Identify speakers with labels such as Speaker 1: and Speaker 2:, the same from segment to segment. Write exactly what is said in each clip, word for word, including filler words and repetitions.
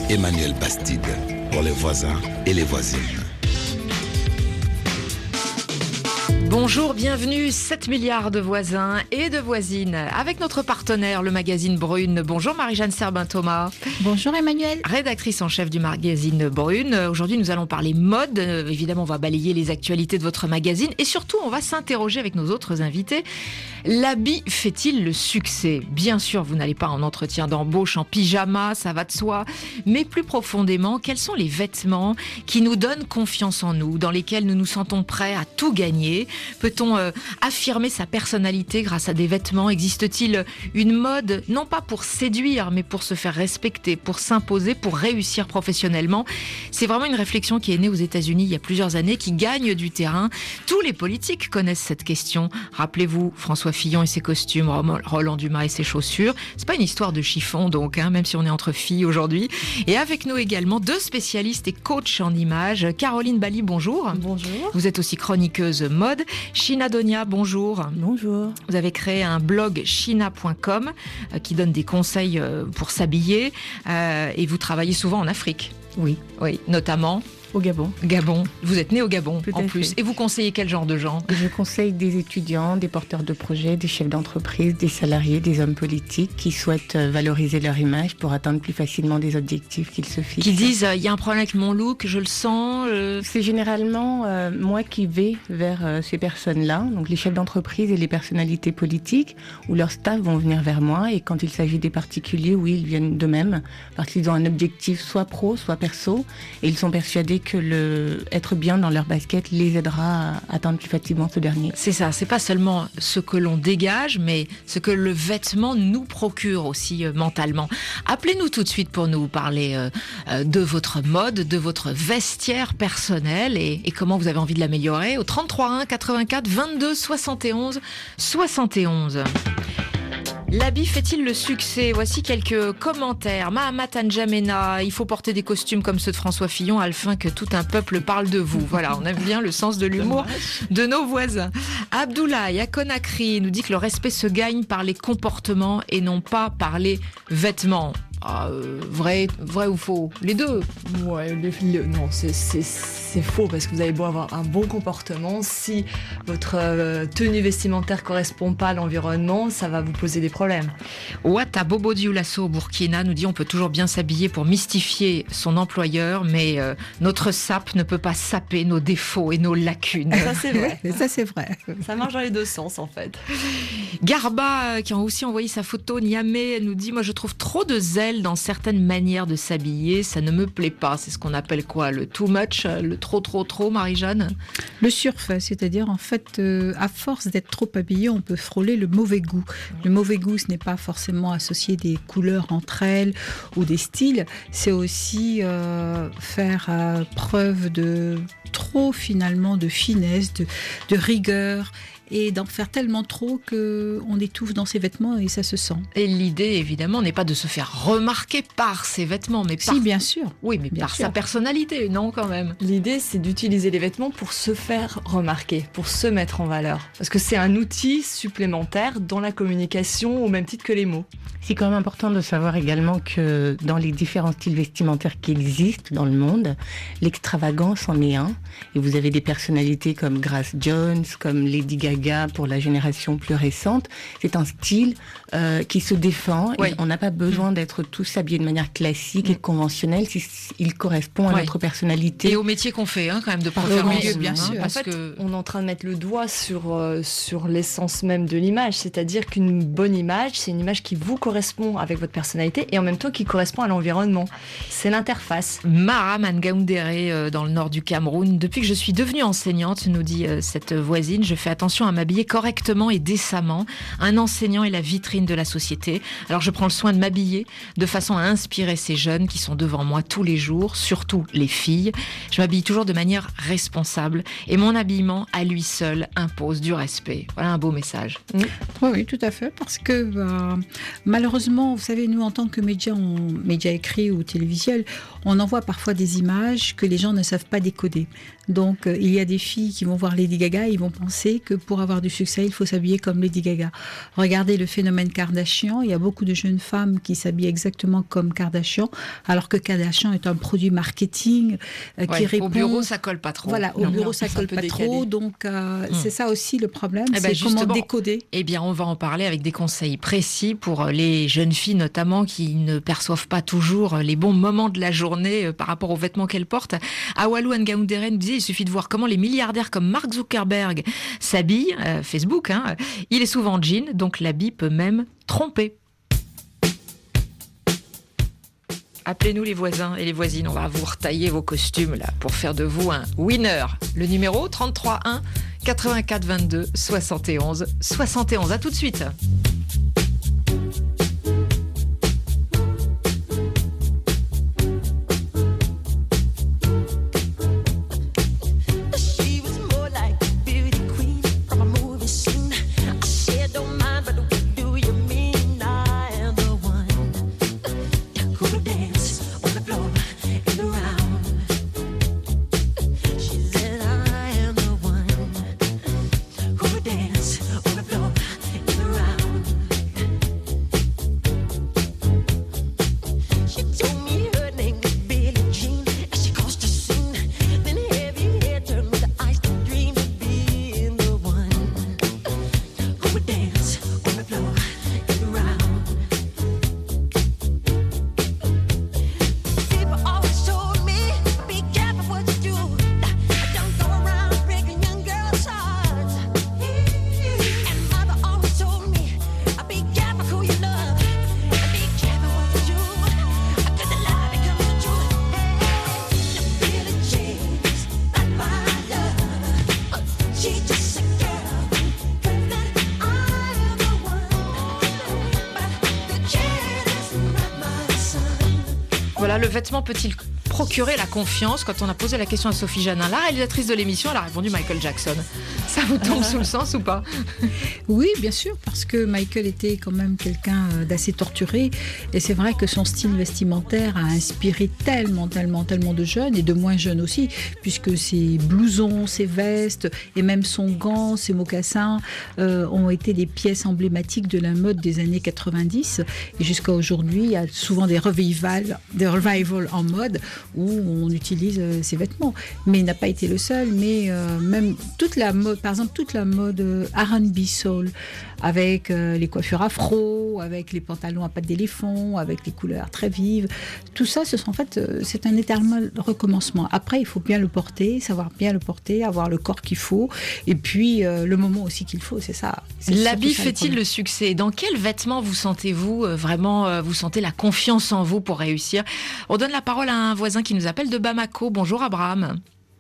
Speaker 1: Emmanuel Bastide, pour les voisins et les voisines.
Speaker 2: Bonjour, bienvenue, sept milliards de voisins et de voisines avec notre partenaire, le magazine Brune. Bonjour Marie-Jeanne Serbin-Thomas.
Speaker 3: Bonjour Emmanuel.
Speaker 2: Rédactrice en chef du magazine Brune. Aujourd'hui, nous allons parler mode. Euh, évidemment, on va balayer les actualités de votre magazine et surtout, on va s'interroger avec nos autres invités. L'habit fait-il le succès ? Bien sûr, vous n'allez pas en entretien d'embauche en pyjama, ça va de soi. Mais plus profondément, quels sont les vêtements qui nous donnent confiance en nous, dans lesquels nous nous sentons prêts à tout gagner ? Peut-on euh, affirmer sa personnalité grâce à des vêtements ? Existe-t-il une mode, non pas pour séduire, mais pour se faire respecter, pour s'imposer, pour réussir professionnellement ? C'est vraiment une réflexion qui est née aux États-Unis il y a plusieurs années, qui gagne du terrain. Tous les politiques connaissent cette question. Rappelez-vous, François Fillon et ses costumes, Roland Dumas et ses chaussures. C'est pas une histoire de chiffon, donc, hein, même si on est entre filles aujourd'hui. Et avec nous également deux spécialistes et coachs en images. Caroline Bali, bonjour.
Speaker 3: Bonjour.
Speaker 2: Vous êtes aussi chroniqueuse mode. China Donia, bonjour.
Speaker 3: Bonjour.
Speaker 2: Vous avez créé un blog china point com euh, qui donne des conseils euh, pour s'habiller euh, et vous travaillez souvent en Afrique.
Speaker 3: Oui.
Speaker 2: Oui, notamment
Speaker 3: au Gabon.
Speaker 2: Gabon. Vous êtes né au Gabon
Speaker 3: Tout
Speaker 2: en plus.
Speaker 3: fait.
Speaker 2: Et vous conseillez quel genre de gens ?
Speaker 3: Je conseille des étudiants, des porteurs de projets, des chefs d'entreprise, des salariés, des hommes politiques qui souhaitent valoriser leur image pour atteindre plus facilement des objectifs qu'ils se fixent.
Speaker 2: Qui disent il euh, y a un problème avec mon look, je le sens. Euh...
Speaker 3: C'est généralement euh, moi qui vais vers euh, ces personnes-là, donc les chefs d'entreprise et les personnalités politiques, où leurs staff vont venir vers moi. Et quand il s'agit des particuliers, oui, ils viennent d'eux-mêmes parce qu'ils ont un objectif soit pro, soit perso, et ils sont persuadés que le, être bien dans leur basket les aidera à atteindre plus facilement ce dernier.
Speaker 2: C'est ça, c'est pas seulement ce que l'on dégage, mais ce que le vêtement nous procure aussi euh, mentalement. Appelez-nous tout de suite pour nous parler euh, euh, de votre mode, de votre vestiaire personnel et, et comment vous avez envie de l'améliorer au trente-trois un quatre-vingt-quatre vingt-deux soixante et onze soixante et onze. L'habit fait-il le succès ? Voici quelques commentaires. Mahamat Anjamena, il faut porter des costumes comme ceux de François Fillon afin que tout un peuple parle de vous. Voilà, on aime bien le sens de l'humour de nos voisins. Abdoulaye Akonakri nous dit que le respect se gagne par les comportements et non pas par les vêtements. Ah, euh, vrai, vrai ou faux ? Les deux.
Speaker 4: Ouais, le, le, non, c'est, c'est, c'est faux parce que vous avez beau avoir un bon comportement, si votre euh, tenue vestimentaire correspond pas à l'environnement, ça va vous poser des problèmes.
Speaker 2: Ouatta Bobo Dioulasso au Burkina nous dit on peut toujours bien s'habiller pour mystifier son employeur, mais euh, notre sape ne peut pas saper nos défauts et nos lacunes.
Speaker 4: Ça c'est vrai.
Speaker 3: Ça c'est vrai.
Speaker 4: Ça marche dans les deux sens en fait.
Speaker 2: Garba, euh, qui a aussi envoyé sa photo, Niamey, nous dit moi je trouve trop de zèle dans certaines manières de s'habiller, ça ne me plaît pas. C'est ce qu'on appelle quoi ? Le too much, le trop trop trop, Marie-Jeanne ?
Speaker 5: Le surf, c'est-à-dire en fait, euh, à force d'être trop habillé, on peut frôler le mauvais goût. Le mauvais goût, ce n'est pas forcément associé des couleurs entre elles ou des styles, c'est aussi euh, faire euh, preuve de trop finalement de finesse, de, de rigueur, et d'en faire tellement trop qu'on étouffe dans ses vêtements et ça se sent.
Speaker 2: Et l'idée, évidemment, n'est pas de se faire remarquer par ses vêtements, mais par...
Speaker 5: Si, bien sûr.
Speaker 2: Oui, mais
Speaker 5: bien
Speaker 2: par
Speaker 5: sûr.
Speaker 2: Sa personnalité, non, quand même.
Speaker 4: L'idée, c'est d'utiliser les vêtements pour se faire remarquer, pour se mettre en valeur. Parce que c'est un outil supplémentaire dans la communication, au même titre que les mots.
Speaker 3: C'est quand même important de savoir également que dans les différents styles vestimentaires qui existent dans le monde, l'extravagance en est un. Et vous avez des personnalités comme Grace Jones, comme Lady Gaga pour la génération plus récente. C'est un style euh, qui se défend.
Speaker 2: Oui.
Speaker 3: Et on n'a pas besoin d'être tous habillés de manière classique
Speaker 2: Mm.
Speaker 3: et conventionnelle si il correspond à
Speaker 2: Oui.
Speaker 3: notre personnalité.
Speaker 2: Et au métier qu'on fait, hein, quand même, de
Speaker 3: Par
Speaker 2: préférence.
Speaker 5: milieu, bien
Speaker 2: hein,
Speaker 5: sûr.
Speaker 4: En
Speaker 2: parce
Speaker 4: fait,
Speaker 2: que...
Speaker 4: on est en train de mettre le doigt sur, euh, sur l'essence même de l'image. C'est-à-dire qu'une bonne image, c'est une image qui vous correspond avec votre personnalité et en même temps qui correspond à l'environnement. C'est l'interface.
Speaker 2: Mara Mangaoundéré, euh, dans le nord du Cameroun. Depuis que je suis devenue enseignante, nous dit euh, cette voisine, je fais attention à m'habiller correctement et décemment. Un enseignant est la vitrine de la société. Alors je prends le soin de m'habiller de façon à inspirer ces jeunes qui sont devant moi tous les jours, surtout les filles. Je m'habille toujours de manière responsable et mon habillement à lui seul impose du respect. Voilà un beau message.
Speaker 5: Oui, oui, tout à fait, parce que bah, malheureusement, vous savez, nous en tant que médias, on, médias écrits ou télévisuels, on envoie parfois des images que les gens ne savent pas décoder. Donc, euh, il y a des filles qui vont voir Lady Gaga et ils vont penser que pour pour avoir du succès, il faut s'habiller comme Lady Gaga. Regardez le phénomène Kardashian. Il y a beaucoup de jeunes femmes qui s'habillent exactement comme Kardashian, alors que Kardashian est un produit marketing euh, qui
Speaker 2: ouais,
Speaker 5: répond...
Speaker 2: Au bureau, ça colle pas trop.
Speaker 5: Voilà, au
Speaker 2: non,
Speaker 5: bureau,
Speaker 4: non,
Speaker 5: ça
Speaker 4: c'est
Speaker 5: colle
Speaker 4: un peu
Speaker 5: pas
Speaker 4: décalé.
Speaker 5: trop. Donc, euh,
Speaker 2: Hum.
Speaker 5: c'est ça aussi le problème.
Speaker 2: Eh ben,
Speaker 5: c'est
Speaker 2: justement,
Speaker 5: comment décoder.
Speaker 2: Eh bien, on va en parler avec des conseils précis pour les jeunes filles, notamment, qui ne perçoivent pas toujours les bons moments de la journée par rapport aux vêtements qu'elles portent. Awalou Ngaounderen disait, il suffit de voir comment les milliardaires comme Mark Zuckerberg s'habillent, euh, Facebook, hein, il est souvent en jean, donc l'habit peut même tromper. Appelez-nous les voisins et les voisines, on va vous retailler vos costumes là pour faire de vous un winner. Le numéro trente-trois un quatre-vingt-quatre vingt-deux soixante et onze soixante et onze. À tout de suite. Voilà, le vêtement peut-il procurer la confiance? Quand on a posé la question à Sophie Janin, la réalisatrice de l'émission, elle a répondu Michael Jackson. Ça vous tombe sous le sens ou pas?
Speaker 5: Oui, bien sûr, parce que Michael était quand même quelqu'un d'assez torturé. Et c'est vrai que son style vestimentaire a inspiré tellement, tellement, tellement de jeunes et de moins jeunes aussi, puisque ses blousons, ses vestes et même son gant, ses mocassins euh, ont été des pièces emblématiques de la mode des années quatre-vingt-dix. Et jusqu'à aujourd'hui, il y a souvent des revivals, des revivals en mode où on utilise euh, ces vêtements. Mais il n'a pas été le seul, mais euh, même toute la mode, par exemple, toute la mode R and B soul, avec euh, les coiffures afro, avec les pantalons à pattes d'éléphant, avec les couleurs très vives. Tout ça, ce sont, en fait, euh, c'est un éternel recommencement. Après, il faut bien le porter, savoir bien le porter, avoir le corps qu'il faut, et puis euh, le moment aussi qu'il faut, c'est ça. C'est
Speaker 2: L'habit
Speaker 5: ça,
Speaker 2: fait-il le succès? Dans quel vêtement vous sentez-vous euh, vraiment, euh, vous sentez la confiance en vous pour réussir? On donne la parole à un voisin qui nous appelle de Bamako. Bonjour Abraham.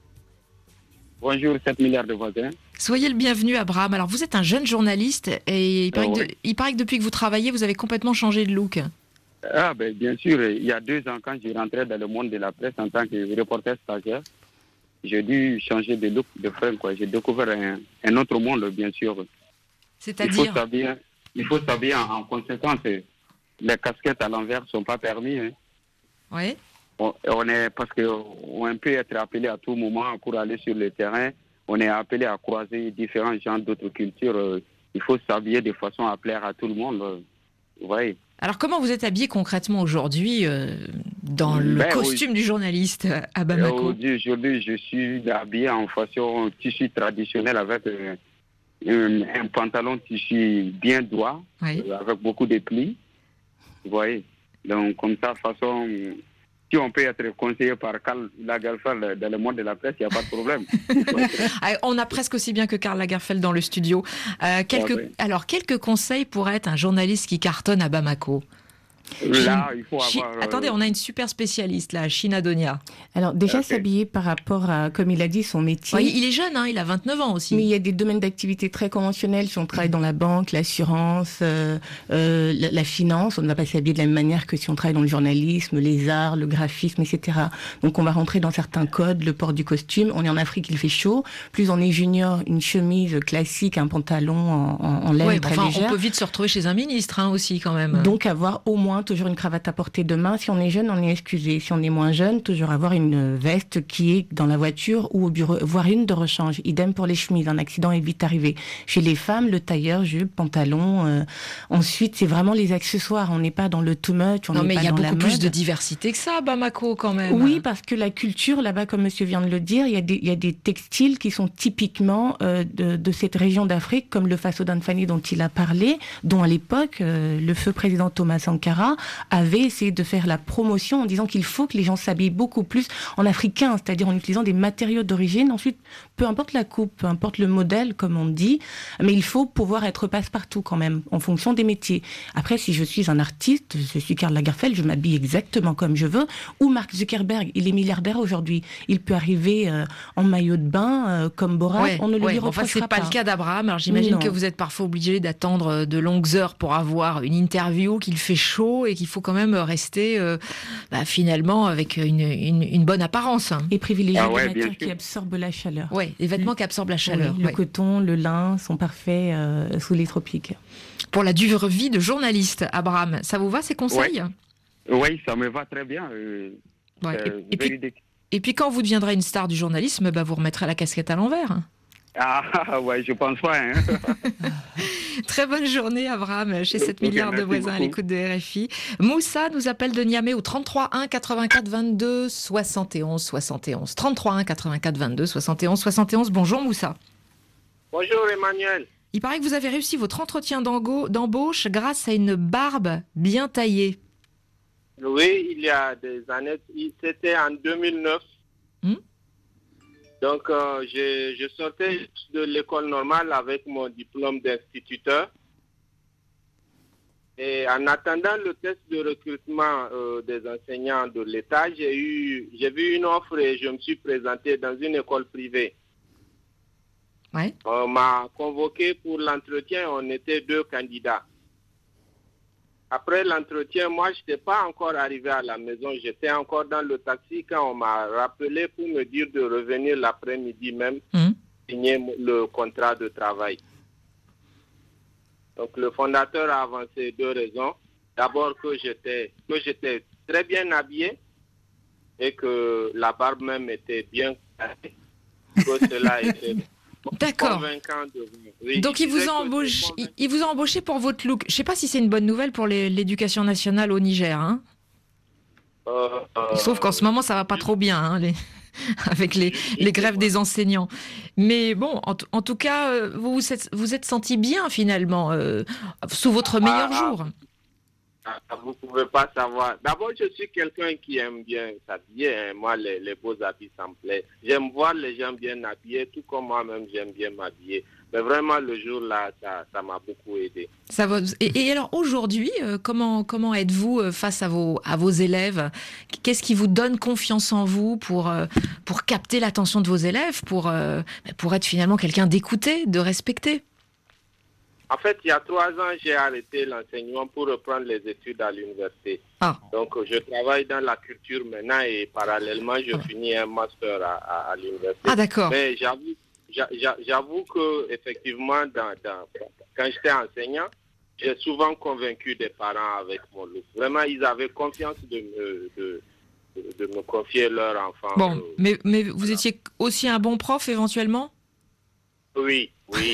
Speaker 6: Bonjour, sept milliards de voisins.
Speaker 2: Soyez le bienvenu, Abraham. Alors, vous êtes un jeune journaliste et il paraît,
Speaker 6: Ah
Speaker 2: que,
Speaker 6: ouais.
Speaker 2: de- il paraît que depuis que vous travaillez, vous avez complètement changé de look.
Speaker 6: Ah, ben, bien sûr, il y a deux ans, quand je rentrais dans le monde de la presse en tant que reporter stagiaire, j'ai dû changer de look, de frame, quoi. J'ai découvert un, un autre monde, bien sûr. Il faut
Speaker 2: C'est-à-dire,
Speaker 6: s'habiller, il faut s'habiller en, en conséquence. Les casquettes à l'envers ne sont pas permis. Hein.
Speaker 2: ouais.
Speaker 6: On, on est, parce qu'on peut être appelé à tout moment pour aller sur le terrain. On est appelé à croiser différents gens d'autres cultures. Euh, Il faut s'habiller de façon à plaire à tout le monde. euh, Vous voyez.
Speaker 2: Alors, comment vous êtes habillé concrètement aujourd'hui euh, dans le
Speaker 6: Ben,
Speaker 2: costume du journaliste euh, à
Speaker 6: Euh,
Speaker 2: Bamako?
Speaker 6: Aujourd'hui, aujourd'hui, je suis habillé en façon tissu traditionnel avec euh, un, un pantalon tissu bien droit,
Speaker 2: Oui.
Speaker 6: euh, avec beaucoup de plis. Vous voyez. Donc, comme ça, façon, euh, si on peut être conseillé par Karl Lagerfeld dans le monde de la presse, il n'y a pas de problème.
Speaker 2: Ah, on a presque aussi bien que Karl Lagerfeld dans le studio. Euh, quelques,
Speaker 6: Ah oui.
Speaker 2: Alors, quelques conseils pour être un journaliste qui cartonne à Bamako?
Speaker 6: Là, il faut
Speaker 2: Chi-
Speaker 6: avoir... euh,
Speaker 2: Attendez, on a une super spécialiste là, China Donia.
Speaker 3: Alors déjà
Speaker 6: Ok.
Speaker 3: s'habiller par rapport à, comme il a dit, son métier.
Speaker 2: Ouais, il est jeune, hein, il a vingt-neuf ans aussi.
Speaker 3: Mais il y a des domaines d'activité très conventionnels. Si on travaille dans la banque, l'assurance, euh, euh, la, la finance, on ne va pas s'habiller de la même manière que si on travaille dans le journalisme, les arts, le graphisme, et cetera. Donc on va rentrer dans certains codes, le port du costume. On est en Afrique, il fait chaud. Plus on est junior, une chemise classique, un pantalon en, en, en laine
Speaker 2: Ouais,
Speaker 3: très
Speaker 2: enfin,
Speaker 3: légère.
Speaker 2: on peut vite se retrouver chez un ministre hein, aussi quand même.
Speaker 3: Donc avoir au moins main, toujours une cravate à portée de main. Si on est jeune, on est excusé. Si on est moins jeune, toujours avoir une veste qui est dans la voiture ou au bureau, voire une de rechange. Idem pour les chemises, un accident est vite arrivé. Chez les femmes, le tailleur, jupe, pantalon. Euh, ensuite, c'est vraiment les accessoires. On n'est pas dans le too much, on
Speaker 2: non,
Speaker 3: n'est
Speaker 2: mais
Speaker 3: pas
Speaker 2: il y a
Speaker 3: dans
Speaker 2: beaucoup
Speaker 3: la
Speaker 2: plus
Speaker 3: mode.
Speaker 2: de diversité que ça, à Bamako, quand même.
Speaker 3: Oui, parce que la culture, là-bas, comme monsieur vient de le dire, il y a des, il y a des textiles qui sont typiquement euh, de, de cette région d'Afrique, comme le Faso d'Anfani dont il a parlé, dont à l'époque, euh, le feu président Thomas Sankara avait essayé de faire la promotion en disant qu'il faut que les gens s'habillent beaucoup plus en africain, c'est-à-dire en utilisant des matériaux d'origine. Ensuite, peu importe la coupe, peu importe le modèle, comme on dit, mais il faut pouvoir être passe-partout quand même, en fonction des métiers. Après, si je suis un artiste, je suis Karl Lagerfeld, je m'habille exactement comme je veux, ou Mark Zuckerberg, il est milliardaire aujourd'hui. Il peut arriver euh, en maillot de bain, euh, comme Borat,
Speaker 2: ouais,
Speaker 3: on ne le
Speaker 2: ouais,
Speaker 3: lui reprochera
Speaker 2: enfin, c'est pas,
Speaker 3: pas.
Speaker 2: le cas d'Abraham. Alors j'imagine
Speaker 3: Non.
Speaker 2: que vous êtes parfois obligé d'attendre de longues heures pour avoir une interview, qu'il fait chaud et qu'il faut quand même rester euh, bah, finalement avec une, une, une bonne apparence.
Speaker 3: Et privilégier
Speaker 6: Ah ouais,
Speaker 3: des
Speaker 6: bien
Speaker 3: matières
Speaker 6: sûr.
Speaker 3: qui absorbent la chaleur.
Speaker 2: Ouais, les vêtements qui absorbent la chaleur.
Speaker 3: Oui, le
Speaker 2: ouais.
Speaker 3: coton, le lin sont parfaits euh, sous les tropiques.
Speaker 2: Pour la dure vie de journaliste, Abraham, ça vous va ces conseils?
Speaker 6: Oui, ça me va très bien. Euh,
Speaker 2: Ouais.
Speaker 6: euh,
Speaker 2: Et, et, puis,
Speaker 6: véridique.
Speaker 2: et puis quand vous deviendrez une star du journalisme, bah, vous remettrez la casquette à l'envers.
Speaker 6: Ah, ouais, je pense pas. Hein.
Speaker 2: Très bonne journée, Abraham, chez sept
Speaker 6: Ok,
Speaker 2: milliards de
Speaker 6: merci
Speaker 2: voisins à
Speaker 6: beaucoup.
Speaker 2: l'écoute de R F I. Moussa nous appelle de Niamey au trente-trois un quatre-vingt-quatre vingt-deux soixante et onze soixante et onze. trente-trois un quatre-vingt-quatre vingt-deux soixante et onze soixante et onze. Bonjour Moussa.
Speaker 7: Bonjour Emmanuel.
Speaker 2: Il paraît que vous avez réussi votre entretien d'engo- d'embauche grâce à une barbe bien taillée.
Speaker 7: Oui, il y a des années, c'était en deux mille neuf.
Speaker 2: Hmm.
Speaker 7: Donc, euh, je, je sortais de l'école normale avec mon diplôme d'instituteur. Et en attendant le test de recrutement euh, des enseignants de l'État, j'ai eu, j'ai vu une offre et je me suis présenté dans une école privée.
Speaker 2: Ouais.
Speaker 7: On m'a convoqué pour l'entretien, on était deux candidats. Après l'entretien, moi, je n'étais pas encore arrivé à la maison. J'étais encore dans le taxi quand on m'a rappelé pour me dire de revenir l'après-midi même,
Speaker 2: Mmh.
Speaker 7: signer le contrat de travail. Donc, le fondateur a avancé deux raisons. D'abord, que j'étais, que j'étais très bien habillé et que la barbe même était bien carrée. Que cela était
Speaker 2: D'accord.
Speaker 7: convaincant de vous. Oui,
Speaker 2: Donc
Speaker 7: je
Speaker 2: il vous,
Speaker 7: disais
Speaker 2: a
Speaker 7: que
Speaker 2: embauché,
Speaker 7: c'est
Speaker 2: il, il vous a embauché pour votre look. Je ne sais pas si c'est une bonne nouvelle pour les- l'éducation nationale au Niger. Hein.
Speaker 7: Euh, euh,
Speaker 2: Sauf qu'en ce moment, ça va pas trop bien hein, les- avec les, les grèves des enseignants. Mais bon, en, t- en tout cas, euh, vous vous êtes, vous êtes senti bien finalement, euh, sous votre meilleur
Speaker 7: Ah,
Speaker 2: jour.
Speaker 7: Ah, vous ne pouvez pas savoir. D'abord, je suis quelqu'un qui aime bien s'habiller. Hein. Moi, les, les beaux habits, ça me plaît. J'aime voir les gens bien habillés, tout comme moi-même, j'aime bien m'habiller. Mais vraiment, le jour-là, ça, ça m'a beaucoup aidé.
Speaker 2: Ça va, et, et alors aujourd'hui, euh, comment, comment êtes-vous euh, face à vos, à vos élèves? Qu'est-ce qui vous donne confiance en vous pour, euh, pour capter l'attention de vos élèves, pour, euh, pour être finalement quelqu'un d'écouté, de respecté?
Speaker 7: En fait, il y a trois ans, j'ai arrêté l'enseignement pour reprendre les études à l'université.
Speaker 2: Ah.
Speaker 7: Donc, je travaille dans la culture maintenant et parallèlement, je
Speaker 2: Ah.
Speaker 7: finis un master à, à, à l'université.
Speaker 2: Ah d'accord.
Speaker 7: Mais j'avoue, j'a- j'a- j'avoue que effectivement, dans, dans, quand j'étais enseignant, j'ai souvent convaincu des parents avec mon look. Vraiment, ils avaient confiance de me, de, de, de me confier leur enfant.
Speaker 2: Bon,
Speaker 7: Euh,
Speaker 2: mais, mais vous étiez aussi un bon prof éventuellement?
Speaker 7: oui, oui.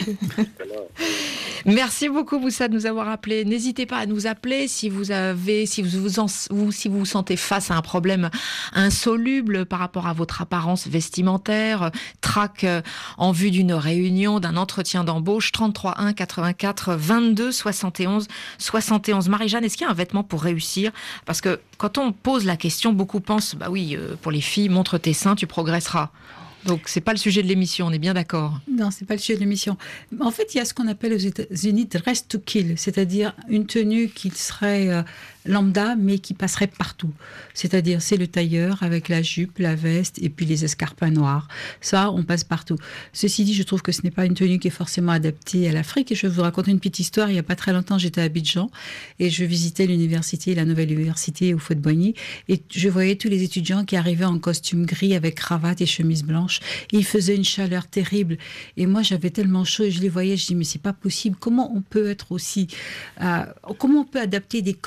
Speaker 2: Merci beaucoup Moussa de nous avoir appelés. N'hésitez pas à nous appeler si vous avez, si vous vous, en- vous- si vous vous sentez face à un problème insoluble par rapport à votre apparence vestimentaire, trac euh, en vue d'une réunion, d'un entretien d'embauche. trente-trois un quatre-vingt-quatre vingt-deux soixante et onze soixante et onze. Marie-Jeanne, est-ce qu'il y a un vêtement pour réussir? Parce que quand on pose la question, beaucoup pensent, bah oui, euh, pour les filles, montre tes seins, tu progresseras. Donc c'est pas le sujet de l'émission, on est bien d'accord.
Speaker 5: Non, c'est pas le sujet de l'émission. En fait, il y a ce qu'on appelle aux États-Unis dress to kill, c'est-à-dire une tenue qui serait euh, lambda, mais qui passerait partout. C'est-à-dire, c'est le tailleur avec la jupe, la veste et puis les escarpins noirs. Ça, on passe partout. Ceci dit, je trouve que ce n'est pas une tenue qui est forcément adaptée à l'Afrique. Et je vais vous raconter une petite histoire. Il n'y a pas très longtemps, j'étais à Abidjan et je visitais l'université, la nouvelle université au Fouet-de-Boigny. Et je voyais tous les étudiants qui arrivaient en costume gris avec cravate et chemise blanche. Et il faisait une chaleur terrible. Et moi, j'avais tellement chaud et je les voyais. Je dis, mais c'est pas possible. Comment on peut être aussi... Euh, comment on peut adapter des codes aussi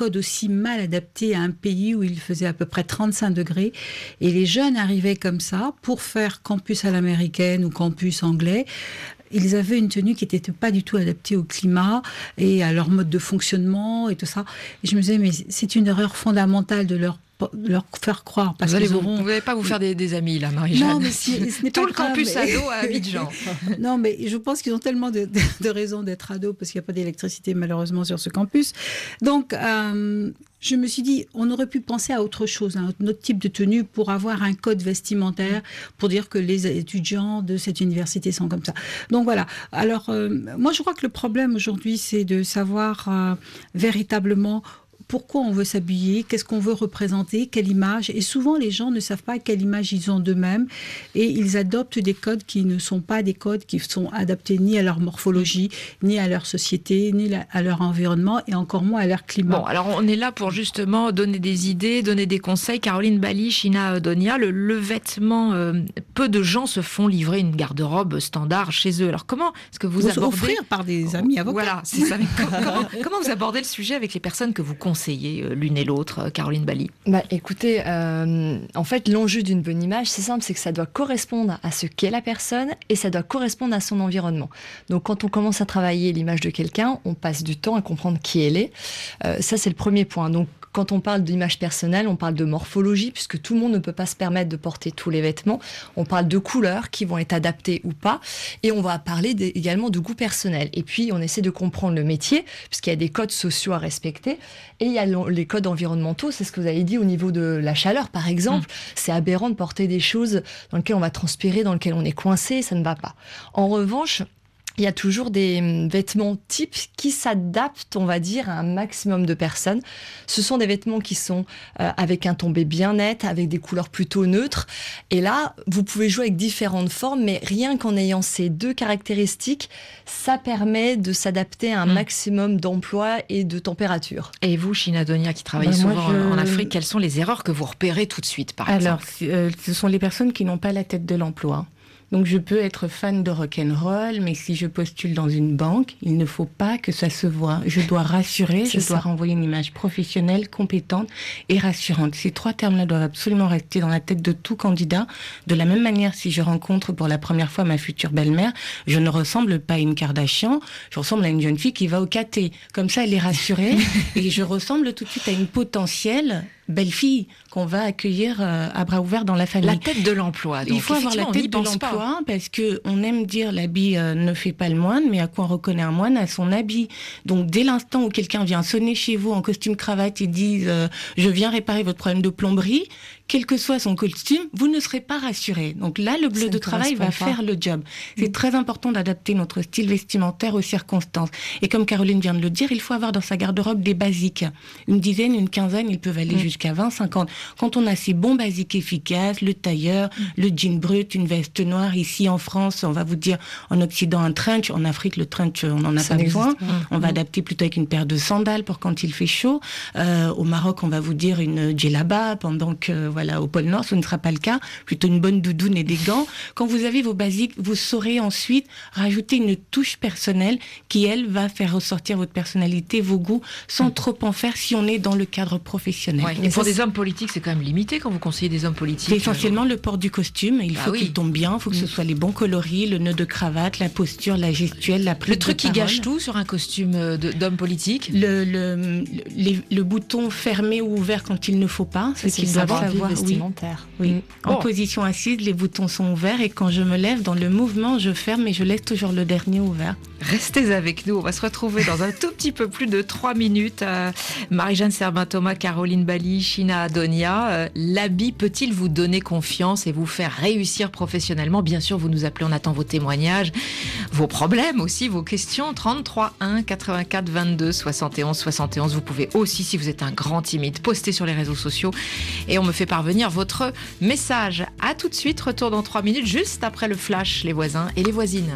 Speaker 5: mal adapté à un pays où il faisait à peu près trente-cinq degrés. Et les jeunes arrivaient comme ça pour faire campus à l'américaine ou campus anglais. Ils avaient une tenue qui n'était pas du tout adaptée au climat et à leur mode de fonctionnement et tout ça. Et je me disais, mais c'est une erreur fondamentale de leur leur faire croire. Parce
Speaker 2: vous n'allez
Speaker 5: auront...
Speaker 2: pas vous faire des, des amis, là, Marie-Jeanne.
Speaker 5: Non, mais ce n'est
Speaker 2: tout
Speaker 5: pas
Speaker 2: le
Speaker 5: grave,
Speaker 2: campus
Speaker 5: mais...
Speaker 2: ado à Abidjan.
Speaker 5: Non, mais je pense qu'ils ont tellement de, de, de raisons d'être ados parce qu'il n'y a pas d'électricité, malheureusement, sur ce campus. Donc, euh, je me suis dit, on aurait pu penser à autre chose, à un autre type de tenue pour avoir un code vestimentaire, pour dire que les étudiants de cette université sont comme ça. Donc, voilà. Alors, euh, moi, je crois que le problème aujourd'hui, c'est de savoir euh, véritablement pourquoi on veut s'habiller, qu'est-ce qu'on veut représenter, quelle image. Et souvent, les gens ne savent pas quelle image ils ont d'eux-mêmes et ils adoptent des codes qui ne sont pas des codes qui sont adaptés ni à leur morphologie, ni à leur société, ni à leur environnement et encore moins à leur climat.
Speaker 2: Bon, alors on est là pour justement donner des idées, donner des conseils. Caroline Bally, China Donia, le, le vêtement, euh, peu de gens se font livrer une garde-robe standard chez eux. Alors comment est-ce que vous
Speaker 5: Ou
Speaker 2: abordez...
Speaker 5: offrir par des amis avocats.
Speaker 2: Voilà, c'est ça. comment, comment vous abordez le sujet avec les personnes que vous conseillez l'une et l'autre, Caroline Bally?
Speaker 4: Bah, écoutez, euh, en fait, l'enjeu d'une bonne image, c'est simple, c'est que ça doit correspondre à ce qu'est la personne et ça doit correspondre à son environnement. Donc, quand on commence à travailler l'image de quelqu'un, on passe du temps à comprendre qui elle est. Euh, ça, c'est le premier point. Donc, quand on parle d'image personnelle, on parle de morphologie, puisque tout le monde ne peut pas se permettre de porter tous les vêtements. On parle de couleurs qui vont être adaptées ou pas. Et on va parler de, également de goût personnel. Et puis, on essaie de comprendre le métier, puisqu'il y a des codes sociaux à respecter. Et il y a les codes environnementaux, c'est ce que vous avez dit au niveau de la chaleur, par exemple. Mmh. C'est aberrant de porter des choses dans lesquelles on va transpirer, dans lesquelles on est coincé, ça ne va pas. En revanche, il y a toujours des vêtements types qui s'adaptent, on va dire, à un maximum de personnes. Ce sont des vêtements qui sont euh, avec un tombé bien net, avec des couleurs plutôt neutres. Et là, vous pouvez jouer avec différentes formes, mais rien qu'en ayant ces deux caractéristiques, ça permet de s'adapter à un mmh. maximum d'emplois et de température.
Speaker 2: Et vous, China Donia, qui travaillez bah, souvent je... en Afrique, quelles sont les erreurs que vous repérez tout de suite, par
Speaker 3: Alors,
Speaker 2: exemple ?
Speaker 3: Alors, euh, ce sont les personnes qui n'ont pas la tête de l'emploi. Donc je peux être fan de rock'n'roll, mais si je postule dans une banque, il ne faut pas que ça se voie. Je dois rassurer, je ça. dois renvoyer une image professionnelle, compétente et rassurante. Ces trois termes-là doivent absolument rester dans la tête de tout candidat. De la même manière, si je rencontre pour la première fois ma future belle-mère, je ne ressemble pas à une Kardashian, je ressemble à une jeune fille qui va au caté. Comme ça, elle est rassurée et je ressemble tout de suite à une potentielle belle-fille qu'on va accueillir euh, à bras ouverts dans la famille.
Speaker 2: La tête de l'emploi. Donc,
Speaker 3: il faut avoir la tête de l'emploi parce que on aime dire l'habit euh, ne fait pas le moine, mais à quoi on reconnaît un moine? À son habit. Donc dès l'instant où quelqu'un vient sonner chez vous en costume cravate et dit euh, je viens réparer votre problème de plomberie, quel que soit son costume, vous ne serez pas rassuré. Donc là, le bleu de travail va pas. faire le job. C'est mmh. très important d'adapter notre style vestimentaire aux circonstances. Et comme Caroline vient de le dire, il faut avoir dans sa garde-robe des basiques. Une dizaine, une quinzaine, ils peuvent aller mmh. jusqu'à vingt, cinquante. Quand on a ces bons basiques efficaces, le tailleur, mmh. le jean brut, une veste noire, ici en France, on va vous dire, en Occident, un trench. En Afrique, le trench, on n'en a Ça pas besoin. Mmh. On va mmh. adapter plutôt avec une paire de sandales pour quand il fait chaud. Euh, au Maroc, on va vous dire une djellaba pendant que... Voilà, au pôle Nord, ce ne sera pas le cas. Plutôt une bonne doudoune et des gants. Quand vous avez vos basiques, vous saurez ensuite rajouter une touche personnelle qui, elle, va faire ressortir votre personnalité, vos goûts, sans mmh. trop en faire si on est dans le cadre professionnel.
Speaker 2: Ouais, et pour des hommes politiques, c'est quand même limité quand vous conseillez des hommes politiques.
Speaker 3: Essentiellement le port du costume. Il faut ah, oui. qu'il tombe bien, il faut que mmh. ce soit les bons coloris, le nœud de cravate, la posture, la gestuelle, la prise
Speaker 2: Le truc
Speaker 3: de
Speaker 2: qui
Speaker 3: parole.
Speaker 2: gâche tout sur un costume de, d'homme politique.
Speaker 3: Le, le, les, le bouton fermé ou ouvert quand il ne faut pas.
Speaker 4: C'est ce qu'ils doivent savoir. Oui.
Speaker 3: Oui.
Speaker 4: Mmh.
Speaker 3: En
Speaker 2: bon.
Speaker 3: position assise, les boutons sont ouverts et quand je me lève dans le mouvement, je ferme et je laisse toujours le dernier ouvert.
Speaker 2: Restez avec nous, on va se retrouver dans un tout petit peu plus de trois minutes. Euh, Marie-Jeanne Serbin-Thomas, Caroline Bally, China Donia, euh, l'habit peut-il vous donner confiance et vous faire réussir professionnellement? Bien sûr, vous nous appelez, on attend vos témoignages, vos problèmes aussi, vos questions. trente-trois un quatre-vingt-quatre vingt-deux soixante et onze soixante et onze. Vous pouvez aussi, si vous êtes un grand timide, poster sur les réseaux sociaux et on me fait parvenir votre message. À tout de suite, retour dans trois minutes, juste après le flash, les voisins et les voisines.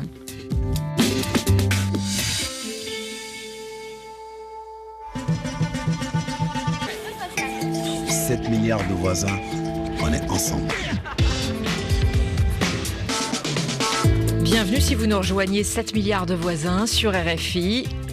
Speaker 1: sept milliards de voisins, on est ensemble.
Speaker 2: Bienvenue si vous nous rejoignez, sept milliards de voisins sur R F I.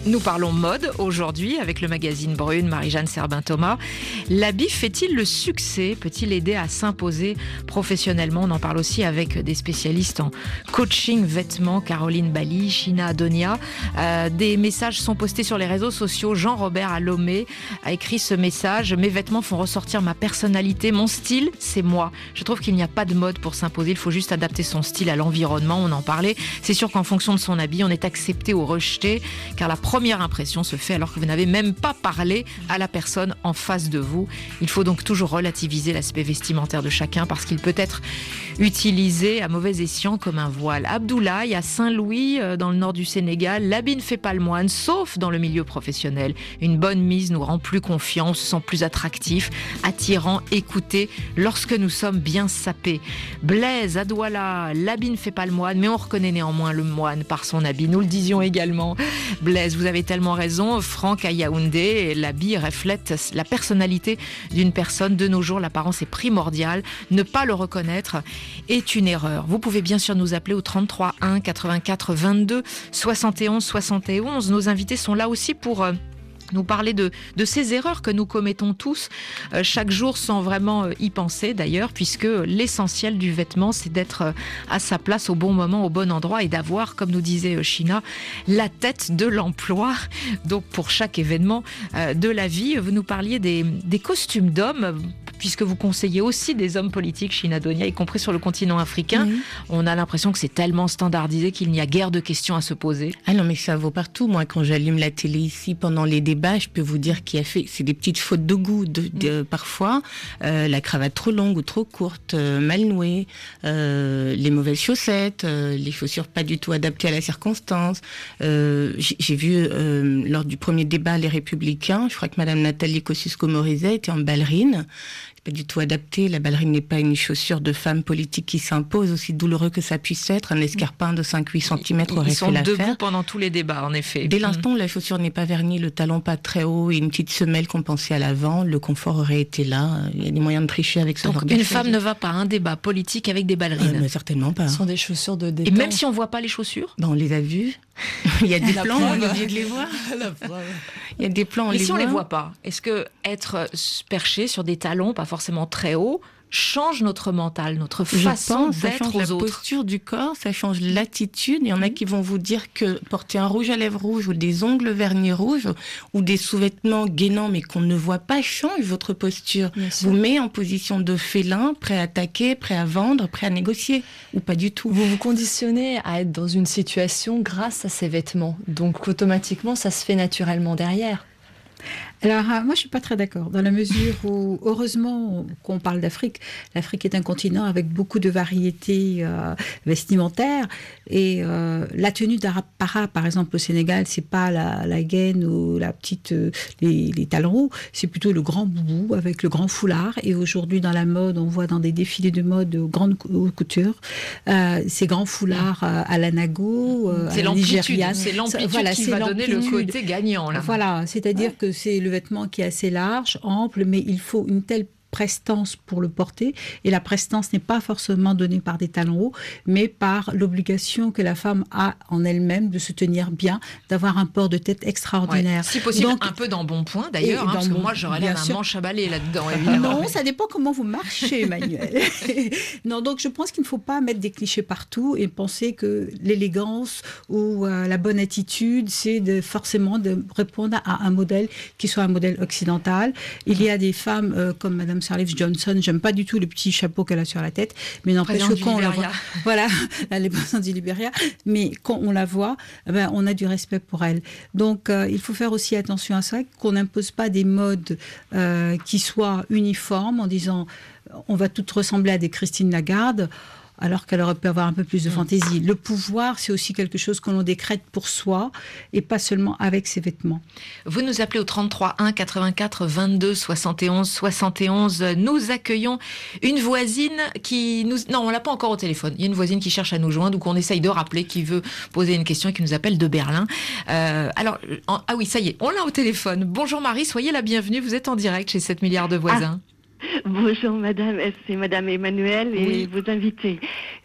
Speaker 2: Nous parlons mode aujourd'hui avec le magazine Brune, Marie-Jeanne Serbin-Thomas. L'habit fait-il le succès? Peut-il aider à s'imposer professionnellement? On en parle aussi avec des spécialistes en coaching vêtements, Caroline Bali, China Adonia. Euh, des messages sont postés sur les réseaux sociaux. Jean-Robert Alomé a écrit ce message. Mes vêtements font ressortir ma personnalité. Mon style, c'est moi. Je trouve qu'il n'y a pas de mode pour s'imposer. Il faut juste adapter son style à l'environnement. On en parlait. C'est sûr qu'en fonction de son habit, on est accepté ou rejeté, car la première impression se fait alors que vous n'avez même pas parlé à la personne en face de vous. Il faut donc toujours relativiser l'aspect vestimentaire de chacun parce qu'il peut être utilisé à mauvais escient comme un voile. Abdoulaye à Saint-Louis, dans le nord du Sénégal, l'habit ne fait pas le moine, sauf dans le milieu professionnel. Une bonne mise nous rend plus confiants, on se sent plus attractif, attirant, écouté lorsque nous sommes bien sapés. Blaise à Douala, l'habit ne fait pas le moine, mais on reconnaît néanmoins le moine par son habit. Nous le disions également. Blaise, vous avez tellement raison. Franck à Yaoundé, l'habit reflète la personnalité d'une personne. De nos jours, l'apparence est primordiale. Ne pas le reconnaître est une erreur. Vous pouvez bien sûr nous appeler au trente-trois un quatre-vingt-quatre vingt-deux soixante et onze soixante et onze. Nos invités sont là aussi pour Euh, nous parler de, de ces erreurs que nous commettons tous euh, chaque jour sans vraiment euh, y penser d'ailleurs, puisque l'essentiel du vêtement, c'est d'être euh, à sa place au bon moment, au bon endroit et d'avoir, comme nous disait euh, China, la tête de l'emploi. Donc pour chaque événement euh, de la vie, vous nous parliez des, des costumes d'hommes, puisque vous conseillez aussi des hommes politiques, China Donia, y compris sur le continent africain. Mmh. On a l'impression que c'est tellement standardisé qu'il n'y a guère de questions à se poser.
Speaker 3: Ah non, mais ça vaut partout. Moi, quand j'allume la télé ici pendant les débats, je peux vous dire qu'il y a fait, c'est des petites fautes de goût de, de, mmh. parfois. Euh, la cravate trop longue ou trop courte, euh, mal nouée, euh, les mauvaises chaussettes, euh, les chaussures pas du tout adaptées à la circonstance. Euh, j'ai, j'ai vu euh, lors du premier débat Les Républicains, je crois que Madame Nathalie Kosciusko-Morizet était en ballerine. Pas du tout adapté. La ballerine n'est pas une chaussure de femme politique qui s'impose, aussi douloureux que ça puisse être. Un escarpin de cinq à huit centimètres aurait fait l'affaire.
Speaker 2: Ils sont debout pendant tous les débats, en effet.
Speaker 3: Dès l'instant où la chaussure n'est pas vernie, le talon pas très haut et une petite semelle compensée à l'avant, le confort aurait été là. Il y a des moyens de tricher avec ça.
Speaker 2: Donc une femme ne va pas à un débat politique avec des ballerines.
Speaker 3: Euh, mais certainement pas.
Speaker 4: Ce sont des chaussures de détente.
Speaker 2: Et même si on ne voit pas les chaussures?
Speaker 3: Ben, on les a vues. Il y a des plans, on est obligé de les voir. Il y a des plans, on
Speaker 2: Et
Speaker 3: les
Speaker 2: si
Speaker 3: voit.
Speaker 2: on les voit pas, est-ce que être perché sur des talons, pas forcément très hauts, change notre mental, notre façon
Speaker 3: Je pense,
Speaker 2: d'être
Speaker 3: ça change
Speaker 2: aux
Speaker 3: la
Speaker 2: autres?
Speaker 3: posture du corps, ça change l'attitude. Il y en a qui vont vous dire que porter un rouge à lèvres rouge ou des ongles vernis rouges ou des sous-vêtements gainants mais qu'on ne voit pas change votre posture. Vous met en position de félin, prêt à attaquer, prêt à vendre, prêt à négocier ou pas du tout.
Speaker 4: Vous vous conditionnez à être dans une situation grâce à ces vêtements. Donc automatiquement, ça se fait naturellement derrière.
Speaker 5: Alors, moi, je ne suis pas très d'accord, dans la mesure où, heureusement, qu'on parle d'Afrique, l'Afrique est un continent avec beaucoup de variétés euh, vestimentaires, et euh, la tenue d'apparat, par exemple, au Sénégal, c'est pas la, la gaine ou la petite, euh, les, les talons hauts, c'est plutôt le grand boubou avec le grand foulard, et aujourd'hui, dans la mode, on voit dans des défilés de mode de grande couture, euh, ces grands foulards euh, à l'anago, euh,
Speaker 2: c'est
Speaker 5: à la
Speaker 2: l'amplitude,
Speaker 5: nigériane.
Speaker 2: c'est l'amplitude
Speaker 5: voilà,
Speaker 2: qui
Speaker 5: c'est
Speaker 2: va donner le
Speaker 5: l'amplitude.
Speaker 2: côté gagnant, là.
Speaker 5: Voilà, c'est-à-dire ouais. que c'est le vêtement qui est assez large, ample, mais il faut une telle prestance pour le porter, et la prestance n'est pas forcément donnée par des talons hauts, mais par l'obligation que la femme a en elle-même de se tenir bien, d'avoir un port de tête extraordinaire.
Speaker 2: Ouais. Si possible, donc, un peu d'embonpoint d'ailleurs, hein, parce que
Speaker 5: bon,
Speaker 2: moi j'aurais l'air d'un manche à balai là-dedans.
Speaker 5: Évidemment. Non, ça dépend comment vous marchez, Emmanuel. Non, donc je pense qu'il ne faut pas mettre des clichés partout et penser que l'élégance ou euh, la bonne attitude, c'est de, forcément de répondre à un modèle qui soit un modèle occidental. Il y a des femmes euh, comme Madame Sirleaf Johnson, j'aime pas du tout le petit chapeau qu'elle a sur la tête, mais n'empêche que quand on la voit, voilà, elle est présidente du Libéria, mais quand on la voit, ben, on a du respect pour elle. Donc euh, il faut faire aussi attention à ça, qu'on n'impose pas des modes euh, qui soient uniformes en disant on va toutes ressembler à des Christine Lagarde, alors qu'elle aurait pu avoir un peu plus de fantaisie. Le pouvoir, c'est aussi quelque chose que l'on décrète pour soi, et pas seulement avec ses vêtements.
Speaker 2: Vous nous appelez au trente-trois un quatre-vingt-quatre vingt-deux soixante et onze soixante et onze. Nous accueillons une voisine qui nous... Non, on l'a pas encore au téléphone. Il y a une voisine qui cherche à nous joindre, ou qu'on essaye de rappeler, qui veut poser une question et qui nous appelle de Berlin. Euh, alors, en... ah oui, ça y est, on l'a au téléphone. Bonjour Marie, soyez la bienvenue. Vous êtes en direct chez sept milliards de voisins.
Speaker 8: Ah. Bonjour madame, c'est madame Emmanuel et oui. vos invités.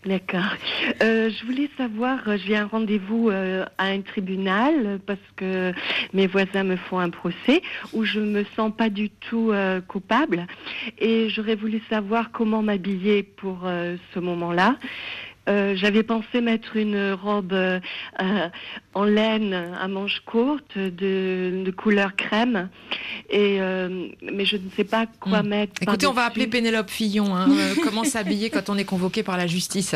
Speaker 8: D'accord. Euh, je voulais savoir, j'ai un rendez-vous euh, à un tribunal parce que mes voisins me font un procès où je me sens pas du tout euh, coupable et j'aurais voulu savoir comment m'habiller pour euh, ce moment-là. Euh, j'avais pensé mettre une robe euh, euh, en laine à manches courtes de, de couleur crème, et, euh, mais je ne sais pas quoi mmh. mettre.
Speaker 2: Écoutez, on va appeler Pénélope Fillon. Hein, euh, comment s'habiller quand on est convoqué par la justice.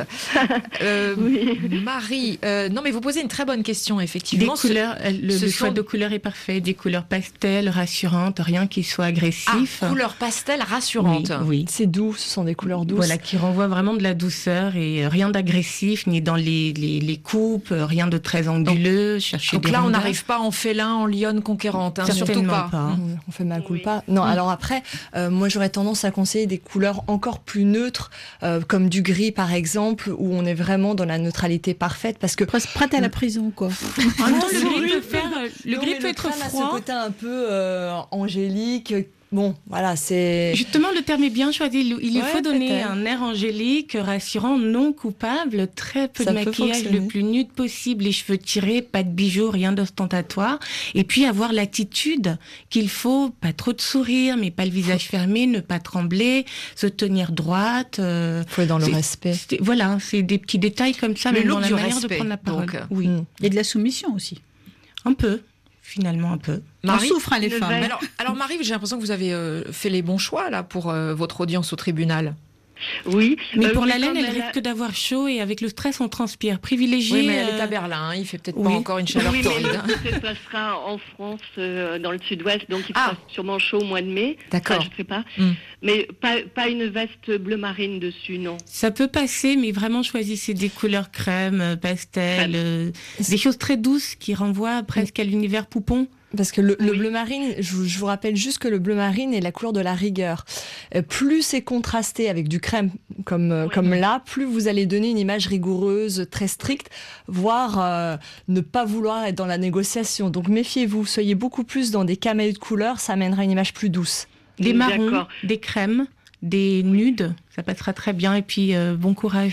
Speaker 2: Euh, oui. Marie, euh, non mais vous posez une très bonne question, effectivement.
Speaker 3: Des couleurs, ce, le, ce le choix sont... de couleurs est parfait, des couleurs pastel, rassurantes, rien qui soit agressif.
Speaker 2: Ah, couleurs pastel rassurantes.
Speaker 3: Oui, oui.
Speaker 4: C'est doux, ce sont des couleurs douces.
Speaker 3: Voilà, qui renvoient vraiment de la douceur et rien d'agressif. agressif, ni dans les, les, les coupes, rien de très anguleux.
Speaker 2: Donc,
Speaker 3: chercher
Speaker 2: donc
Speaker 3: des
Speaker 2: là,
Speaker 3: rondeurs.
Speaker 2: on n'arrive pas en félin, en lionne conquérante, hein, surtout pas.
Speaker 3: pas.
Speaker 4: Mmh, on fait mal culpa. Oui. Non, mmh. alors après, euh, moi j'aurais tendance à conseiller des couleurs encore plus neutres, euh, comme du gris par exemple, où on est vraiment dans la neutralité parfaite, parce que
Speaker 5: prête à la prison, quoi.
Speaker 3: Ah non, le gris peut faire, le gris peut être froid.
Speaker 4: Ce côté un peu euh, angélique. Bon, voilà, c'est...
Speaker 3: Justement, le terme est bien choisi. Il lui
Speaker 4: ouais,
Speaker 3: faut donner
Speaker 4: peut-être.
Speaker 3: un air angélique, rassurant, non coupable, très peu
Speaker 4: Ça
Speaker 3: de maquillage, le plus nude possible, les cheveux tirés, pas de bijoux, rien d'ostentatoire. Et puis avoir l'attitude qu'il faut, pas trop de sourire, mais pas le visage fermé, ne pas trembler, se tenir droite.
Speaker 4: Euh, faut être dans le
Speaker 3: c'est,
Speaker 4: respect.
Speaker 3: C'est, voilà, c'est des petits détails comme ça,
Speaker 2: le
Speaker 3: même dans la manière
Speaker 2: respect,
Speaker 3: de prendre la parole.
Speaker 2: Donc,
Speaker 3: oui.
Speaker 5: Mm. Et de la soumission aussi.
Speaker 3: Un peu. Finalement, un peu.
Speaker 2: Marie,
Speaker 5: on souffre, hein, les femmes.
Speaker 2: Alors, alors, Marie, j'ai l'impression que vous avez euh, fait les bons choix là pour euh, votre audience au tribunal.
Speaker 8: Oui,
Speaker 3: mais
Speaker 8: euh,
Speaker 3: pour
Speaker 8: oui,
Speaker 3: la laine, elle
Speaker 8: elle
Speaker 3: risque a... d'avoir chaud et avec le stress, on transpire. Privilégié.
Speaker 2: Oui, mais elle
Speaker 3: euh...
Speaker 2: est à Berlin, hein, il fait peut-être
Speaker 3: oui.
Speaker 2: pas encore une chaleur
Speaker 8: oui,
Speaker 2: torride.
Speaker 8: Mais ça sera en France, euh, dans le sud-ouest, donc il
Speaker 2: ah.
Speaker 8: sera sûrement chaud au mois de mai.
Speaker 2: D'accord.
Speaker 8: Enfin, je sais pas.
Speaker 2: Mm.
Speaker 8: Mais pas, pas une veste bleu marine dessus, non.
Speaker 3: Ça peut passer, mais vraiment choisissez des couleurs crème, pastel, euh, des choses très douces qui renvoient presque à l'univers poupon.
Speaker 4: Parce que le,
Speaker 8: oui.
Speaker 4: le bleu marine, je, je vous rappelle juste que le bleu marine est la couleur de la rigueur. Euh, plus c'est contrasté avec du crème comme, euh, oui. comme là, plus vous allez donner une image rigoureuse, très stricte, voire euh, ne pas vouloir être dans la négociation. Donc méfiez-vous, soyez beaucoup plus dans des camées de couleurs, ça amènera une image plus douce.
Speaker 3: Des marrons, D'accord. des crèmes, des nudes, ça passera très bien. Et puis euh, bon courage.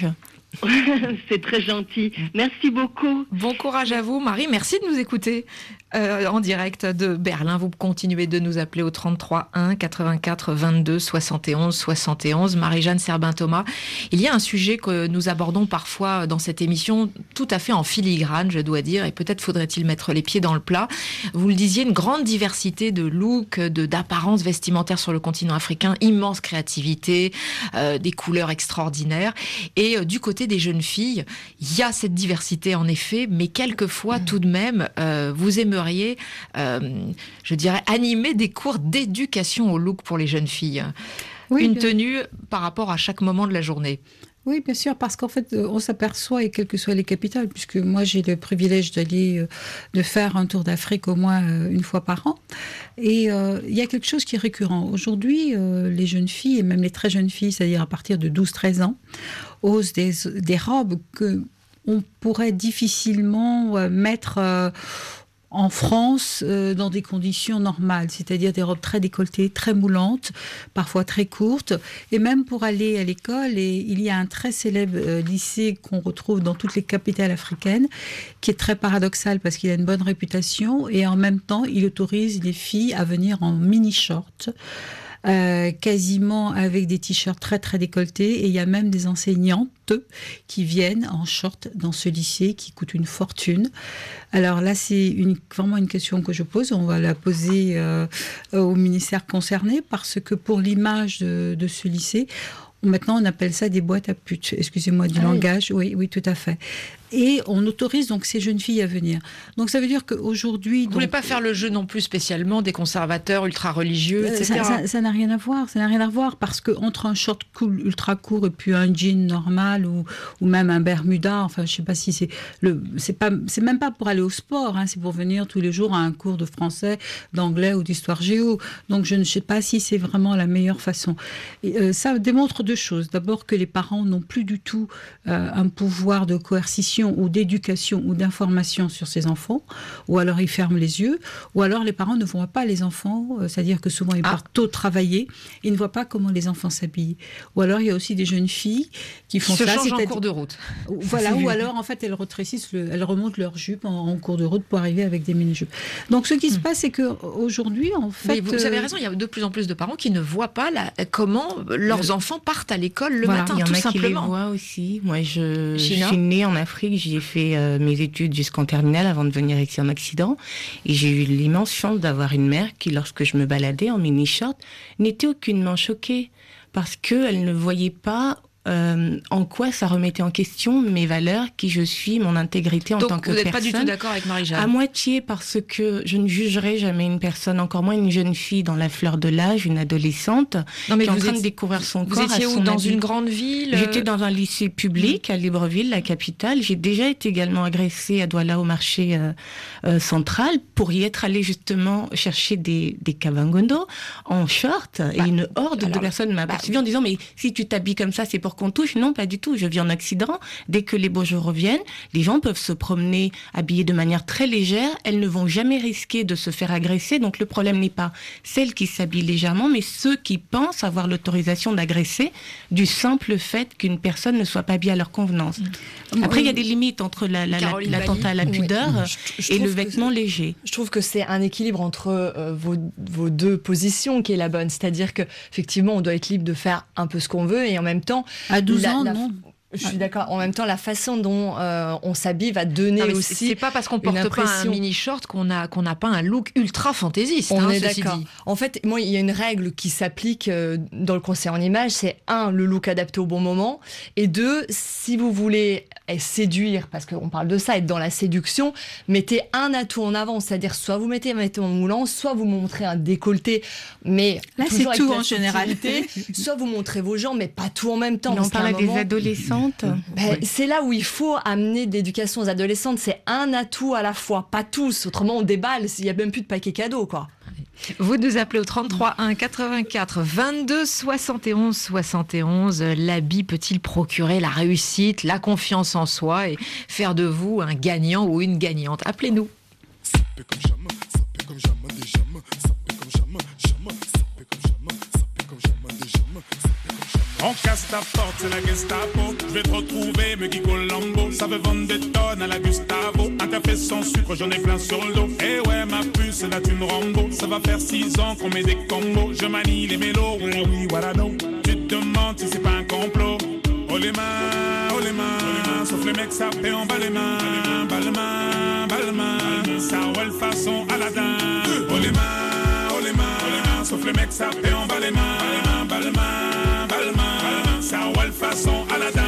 Speaker 8: C'est très gentil. Merci beaucoup.
Speaker 2: Bon courage à vous, Marie. Merci de nous écouter euh, en direct de Berlin. Vous continuez de nous appeler au trente-trois un quatre-vingt-quatre vingt-deux soixante et onze soixante et onze. Marie-Jeanne Serbin-Thomas. Il y a un sujet que nous abordons parfois dans cette émission tout à fait en filigrane, je dois dire, et peut-être faudrait-il mettre les pieds dans le plat. Vous le disiez, une grande diversité de looks, de, d'apparences vestimentaires sur le continent africain, immense créativité, euh, des couleurs extraordinaires. Et euh, du côté des jeunes filles, il y a cette diversité en effet, mais quelquefois tout de même, euh, vous aimeriez, euh, je dirais, animer des cours d'éducation au look pour les jeunes filles. Oui, une tenue par rapport à chaque moment de la journée.
Speaker 5: Oui, bien sûr, parce qu'en fait, on s'aperçoit, et quelles que soient les capitales, puisque moi j'ai le privilège d'aller, de faire un tour d'Afrique au moins une fois par an, et euh, il y a quelque chose qui est récurrent. Aujourd'hui, euh, les jeunes filles, et même les très jeunes filles, c'est-à-dire à partir de douze treize ans, osent des, des robes que on pourrait difficilement mettre euh, en France euh, dans des conditions normales, c'est-à-dire des robes très décolletées, très moulantes, parfois très courtes, et même pour aller à l'école. Et il y a un très célèbre euh, lycée qu'on retrouve dans toutes les capitales africaines, qui est très paradoxal parce qu'il a une bonne réputation, et en même temps, il autorise les filles à venir en mini-short, Euh, quasiment avec des t-shirts très très décolletés, et il y a même des enseignantes qui viennent en short dans ce lycée qui coûte une fortune. Alors là, c'est une, vraiment une question que je pose, on va la poser euh, au ministère concerné, parce que pour l'image de, de ce lycée, maintenant on appelle ça des boîtes à putes, excusez-moi du ah langage, oui. oui, oui, tout à fait. Et on autorise donc ces jeunes filles à venir. Donc ça veut dire qu'aujourd'hui...
Speaker 2: Vous ne voulez pas faire le jeu non plus spécialement des conservateurs ultra-religieux, et cetera.
Speaker 5: Ça, ça, ça n'a rien à voir, ça n'a rien à voir, parce qu'entre un short cool, ultra court et puis un jean normal, ou, ou même un bermuda, enfin je ne sais pas si c'est... Le, c'est, pas, c'est même pas pour aller au sport, hein, c'est pour venir tous les jours à un cours de français, d'anglais ou d'histoire géo. Donc je ne sais pas si c'est vraiment la meilleure façon. Et, euh, ça démontre deux choses. D'abord que les parents n'ont plus du tout euh, un pouvoir de coercition d'information ou d'éducation ou d'information sur ses enfants, ou alors ils ferment les yeux, ou alors les parents ne voient pas les enfants, euh, c'est-à-dire que souvent ils
Speaker 2: Ah.
Speaker 5: partent tôt travailler, ils ne voient pas comment les enfants s'habillent. Ou alors il y a aussi des jeunes filles qui font
Speaker 2: se
Speaker 5: ça,
Speaker 2: changent en
Speaker 5: c'est-à-dire-
Speaker 2: cours de route.
Speaker 5: Voilà, ou alors en fait elles rétrécissent, le, elles remontent leur jupe en, en cours de route pour arriver avec des mini-jupes. Donc ce qui se passe, c'est qu'aujourd'hui, en fait...
Speaker 2: Mais vous avez
Speaker 5: euh,
Speaker 2: raison, il y a de plus en plus de parents qui ne voient pas la- comment leurs enfants partent à l'école le
Speaker 5: Voilà.
Speaker 2: matin,
Speaker 3: Il y en
Speaker 2: tout
Speaker 3: a qui les
Speaker 2: simplement.
Speaker 3: voient aussi. Moi, je, je
Speaker 2: China
Speaker 3: suis née en Afrique, j'y ai fait euh, mes études jusqu'en terminale avant de venir ici en Occident. Et j'ai eu l'immense chance d'avoir une mère qui, lorsque je me baladais en mini-short, n'était aucunement choquée parce qu'elle ne voyait pas euh, en quoi ça remettait en question mes valeurs, qui je suis, mon intégrité en
Speaker 2: Donc
Speaker 3: tant que
Speaker 2: vous n'êtes
Speaker 3: personne.
Speaker 2: pas du tout d'accord avec Marie-Jeanne?
Speaker 3: À moitié, parce que je ne jugerai jamais une personne, encore moins une jeune fille dans la fleur de l'âge, une adolescente,
Speaker 2: Non, mais
Speaker 3: qui est en
Speaker 2: vous
Speaker 3: train
Speaker 2: êtes-
Speaker 3: de découvrir son
Speaker 2: Vous
Speaker 3: corps.
Speaker 2: étiez
Speaker 3: à
Speaker 2: où?
Speaker 3: son
Speaker 2: Dans
Speaker 3: habit.
Speaker 2: une grande ville?
Speaker 3: J'étais dans un lycée public à Libreville, la capitale. J'ai déjà été également agressée à Douala au marché euh, euh, central pour y être allée justement chercher des, des cabangondo en short.
Speaker 2: Bah,
Speaker 3: et une horde
Speaker 2: alors,
Speaker 3: de personnes m'a
Speaker 2: bah,
Speaker 3: poursuivi en disant mais si tu t'habilles comme ça, c'est pour qu'on touche. Non, pas du tout. Je vis en Occident. Dès que les beaux jours reviennent, les gens peuvent se promener habillés de manière très légère. Elles ne vont jamais risquer de se faire agresser. Donc le problème n'est pas celles qui s'habillent légèrement, mais ceux qui pensent avoir l'autorisation d'agresser du simple fait qu'une personne ne soit pas habillée à leur convenance. Après, il y a des limites entre la, la, la-
Speaker 2: Caroline
Speaker 3: l'attentat à la
Speaker 4: Oui.
Speaker 3: pudeur
Speaker 4: Je- je
Speaker 3: et
Speaker 4: trouve
Speaker 3: le
Speaker 4: que
Speaker 3: vêtement léger.
Speaker 4: Je trouve que c'est un équilibre entre euh, vos, vos deux positions qui est la bonne. C'est-à-dire que effectivement, on doit être libre de faire un peu ce qu'on veut et en même temps,
Speaker 5: À douze
Speaker 4: la-
Speaker 5: ans,
Speaker 4: la-
Speaker 5: non.
Speaker 4: je suis d'accord. En même temps, la façon dont euh, on s'habille va donner
Speaker 2: Non, mais
Speaker 4: aussi.
Speaker 2: c'est pas parce qu'on porte
Speaker 4: une
Speaker 2: pas un
Speaker 4: impression.
Speaker 2: mini short qu'on a qu'on n'a pas un look ultra fantaisiste.
Speaker 4: On
Speaker 2: hein,
Speaker 4: est
Speaker 2: ceci
Speaker 4: d'accord.
Speaker 2: dit.
Speaker 4: En fait, moi, il y a une règle qui s'applique euh, dans le conseil en image, c'est un, le look adapté au bon moment, et deux, si vous voulez eh, séduire, parce qu'on parle de ça, être dans la séduction, mettez un atout en avant, c'est-à-dire soit vous mettez un vêtement moulant, soit vous montrez un décolleté, mais
Speaker 5: Là, c'est
Speaker 4: toujours avec
Speaker 5: tout
Speaker 4: la
Speaker 5: en général.
Speaker 4: subtilité, soit vous montrez vos jambes, mais pas tout en même temps.
Speaker 3: Mais on
Speaker 4: parce qu'à
Speaker 3: parle
Speaker 4: un
Speaker 3: à des
Speaker 4: moment-
Speaker 3: adolescentes.
Speaker 4: Ben, c'est là où il faut amener de l'éducation aux adolescentes. C'est un atout à la fois, pas tous. Autrement, on déballe. Il n'y a même plus de paquet cadeau, quoi.
Speaker 2: Vous nous appelez au trente-trois un quatre-vingt-quatre vingt-deux soixante et onze soixante et onze. L'habit peut-il procurer la réussite, la confiance en soi et faire de vous un gagnant ou une gagnante? Appelez-nous.
Speaker 9: Ça paie comme jamais, ça paie comme jamais des jamais, ça paie comme jamais, jamais, ça paie comme jamais, ça paie comme jamais des jamais, ça paie comme jamais.
Speaker 10: On casse ta porte, c'est la Gestapo. Je vais te retrouver, me Guy Colombo. Ça veut vendre des tonnes à la Gustavo. Un café sans sucre, j'en ai plein sur le dos. Eh ouais, ma puce, là tu me Rambo. Ça va faire six ans qu'on met des combos. Je manie les mélos, oui, oui, voilà, non. Tu te demandes si c'est pas un complot. Oh les mains, oh les mains, sauf les mecs, ça fait en bas les mains. Bas les mains, bas les mains, ça roule façon Aladdin. Oh les mains, oh les mains, sauf les mecs, ça fait en bas les mains. Bas les mains, bas les mains, ça roule façon Aladdin.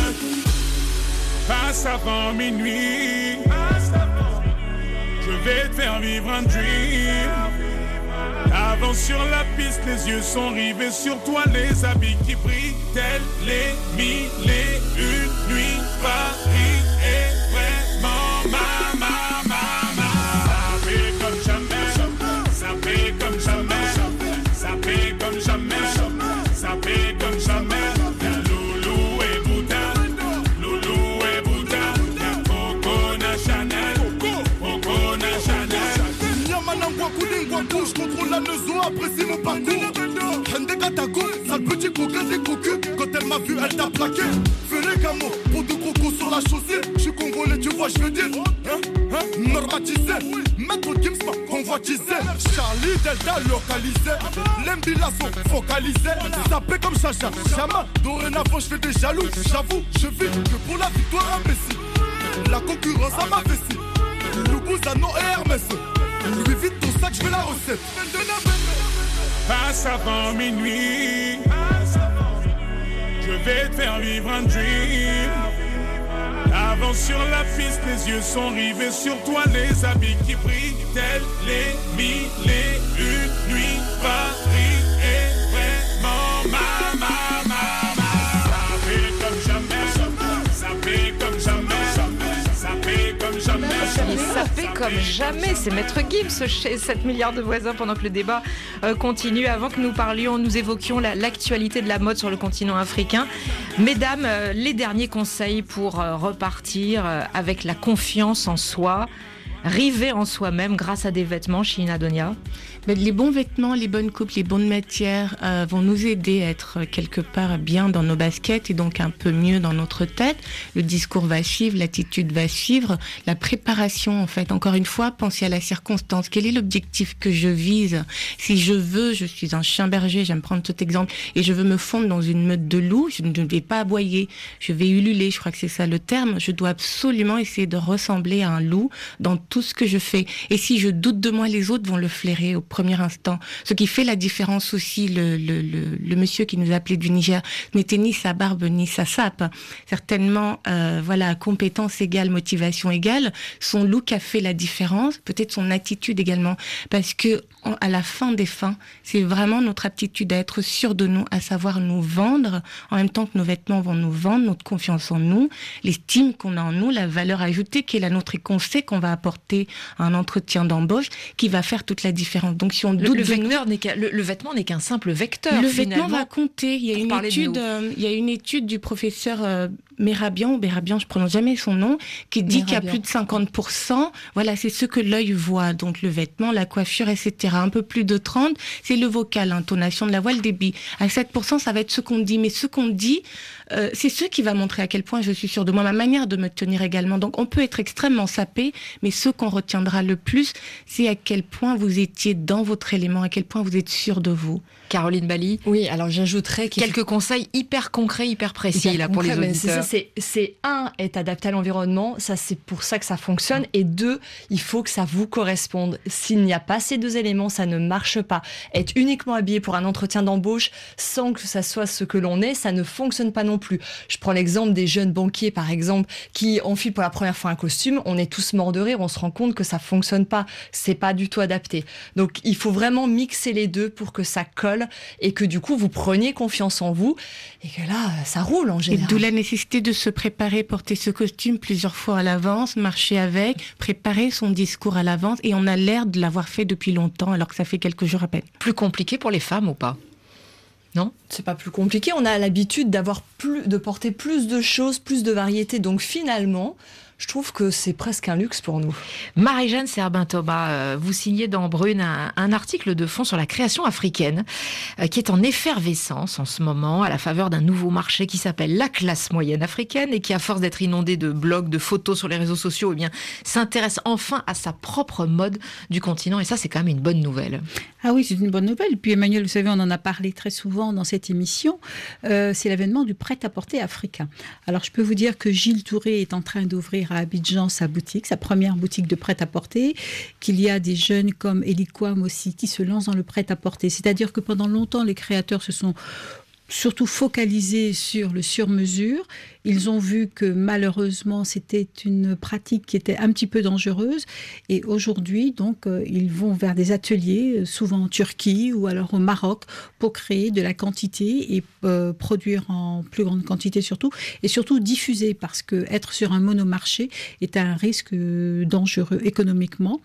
Speaker 10: Passe avant minuit, je vais te faire vivre un dream. Avance sur la piste, les yeux sont rivés sur toi, les habits qui brillent, tels les mille et une nuits. Paris est vraiment ma, ma, ma, ma. Ça fait comme jamais, ça fait comme jamais, ça fait comme jamais, ça fait comme jamais. Loulou et Bouddha, Loulou et Bouddha, Coco Chanel, Coco Chanel.
Speaker 9: Yamanangwa Koudingwakou, je contrôle la maison, apprécie mon parcours. Hende Katako, sale petit coquin des cocus. Quand elle m'a vu, elle t'a plaqué. Fais les gamos, pour deux crocos sur la chaussée. Je suis congolais, tu vois, je veux dire. Hein, hein, normatisé. Maître Gims m'a convoitisé. Charlie Delta localisé. L'Embila sont focalisés. Ça paie comme Chacha, Chama. Dorénavant, je fais des jaloux. J'avoue, je vis que pour la victoire imbécile. La concurrence à ma vessie. Loubouzanon et Hermès. Lui vite ton sac, je fais la recette.
Speaker 10: Passe avant minuit, je vais te faire vivre un dream. Avance sur la piste, les yeux sont rivés sur toi, les habits qui brillent, tels les mille et une nuits. Paris est vraiment ma, ma, ma, ma. Ça fait comme jamais, ça fait comme jamais, ça fait comme jamais.
Speaker 2: Et ça fait comme comme jamais. C'est Maître Gims chez sept milliards de voisins pendant que le débat euh, continue. Avant que nous parlions, nous évoquions la, l'actualité de la mode sur le continent africain. Mesdames, euh, les derniers conseils pour euh, repartir euh, avec la confiance en soi, river en soi-même grâce à des vêtements, China Donia.
Speaker 3: Mais les bons vêtements, les bonnes coupes, les bonnes matières euh, vont nous aider à être quelque part bien dans nos baskets et donc un peu mieux dans notre tête. Le discours va suivre, l'attitude va suivre, la préparation en fait. Encore une fois, pensez à la circonstance. Quel est l'objectif que je vise ? Si je veux, je suis un chien berger, j'aime prendre cet exemple, et je veux me fondre dans une meute de loups, je ne vais pas aboyer, je vais ululer, je crois que c'est ça le terme. Je dois absolument essayer de ressembler à un loup dans tout ce que je fais. Et si je doute de moi, les autres vont le flairer au premier instant. Ce qui fait la différence aussi, le, le, le, le monsieur qui nous appelait du Niger, n'était ni sa barbe ni sa sape. Certainement, euh, voilà, compétence égale, motivation égale. Son look a fait la différence, peut-être son attitude également, parce que en, à la fin des fins, c'est vraiment notre aptitude à être sûr de nous, à savoir nous vendre, en même temps que nos vêtements vont nous vendre, notre confiance en nous, l'estime qu'on a en nous, la valeur ajoutée qui est la nôtre et qu'on sait qu'on va apporter à un entretien d'embauche, qui va faire toute la différence. Donc si on
Speaker 2: le, le, vecteur n'est qu'un, le, le vêtement n'est qu'un simple vecteur.
Speaker 3: Le
Speaker 2: finalement,
Speaker 3: vêtement va compter. Il y a une étude, euh, il y a une étude du professeur euh, Merabian, ou Berabian, je prononce jamais son nom, qui dit Merabian. Qu'il y a plus de cinquante pour cent, voilà, c'est ce que l'œil voit. Donc le vêtement, la coiffure, et cetera. Un peu plus de trente, c'est le vocal, l'intonation de la voix, le débit. À sept pour cent, ça va être ce qu'on dit. Mais ce qu'on dit, euh, c'est ce qui va montrer à quel point je suis sûre de moi, ma manière de me tenir également. Donc on peut être extrêmement sapé, mais ce qu'on retiendra le plus, c'est à quel point vous étiez dans votre élément, à quel point vous êtes sûr de vous.
Speaker 2: Caroline Bally.
Speaker 4: Oui, alors j'ajouterais qu'il
Speaker 2: quelques conseils hyper concrets, hyper précis hyper là concret, pour les auditeurs.
Speaker 4: C'est, ça, c'est, c'est un, être adapté à l'environnement, ça c'est pour ça que ça fonctionne, et deux, il faut que ça vous corresponde. S'il n'y a pas ces deux éléments, ça ne marche pas. Être uniquement habillé pour un entretien d'embauche sans que ça soit ce que l'on est, ça ne fonctionne pas non plus. Je prends l'exemple des jeunes banquiers par exemple qui enfilent pour la première fois un costume, on est tous morts de rire, on se rend compte que ça fonctionne pas, c'est pas du tout adapté. Donc il faut vraiment mixer les deux pour que ça colle et que du coup vous preniez confiance en vous et que là ça roule en général.
Speaker 3: Et d'où la nécessité de se préparer, porter ce costume plusieurs fois à l'avance, marcher avec, préparer son discours à l'avance, et on a l'air de l'avoir fait depuis longtemps alors que ça fait quelques jours à peine.
Speaker 2: Plus compliqué pour les femmes ou pas ? Non ?
Speaker 4: C'est pas plus compliqué, on a l'habitude d'avoir plus, de porter plus de choses, plus de variétés, donc finalement je trouve que c'est presque un luxe pour nous.
Speaker 2: Marie-Jeanne Serbin-Thomas, vous signez dans Brune un, un article de fond sur la création africaine euh, qui est en effervescence en ce moment à la faveur d'un nouveau marché qui s'appelle la classe moyenne africaine et qui, à force d'être inondé de blogs, de photos sur les réseaux sociaux, eh bien, s'intéresse enfin à sa propre mode du continent. Et ça, c'est quand même une bonne nouvelle.
Speaker 5: Ah oui, c'est une bonne nouvelle. Puis Emmanuel, vous savez, on en a parlé très souvent dans cette émission. Euh, c'est l'avènement du prêt-à-porter africain. Alors, je peux vous dire que Gilles Touré est en train d'ouvrir à Abidjan sa boutique, sa première boutique de prêt-à-porter, qu'il y a des jeunes comme Elie Kwam aussi qui se lancent dans le prêt-à-porter. C'est-à-dire que pendant longtemps, les créateurs se sont surtout focalisés sur le sur-mesure. Ils ont vu que malheureusement, c'était une pratique qui était un petit peu dangereuse. Et aujourd'hui, donc, euh, ils vont vers des ateliers, souvent en Turquie ou alors au Maroc, pour créer de la quantité et euh, produire en plus grande quantité surtout. Et surtout diffuser, parce que être sur un monomarché est un risque euh, dangereux économiquement.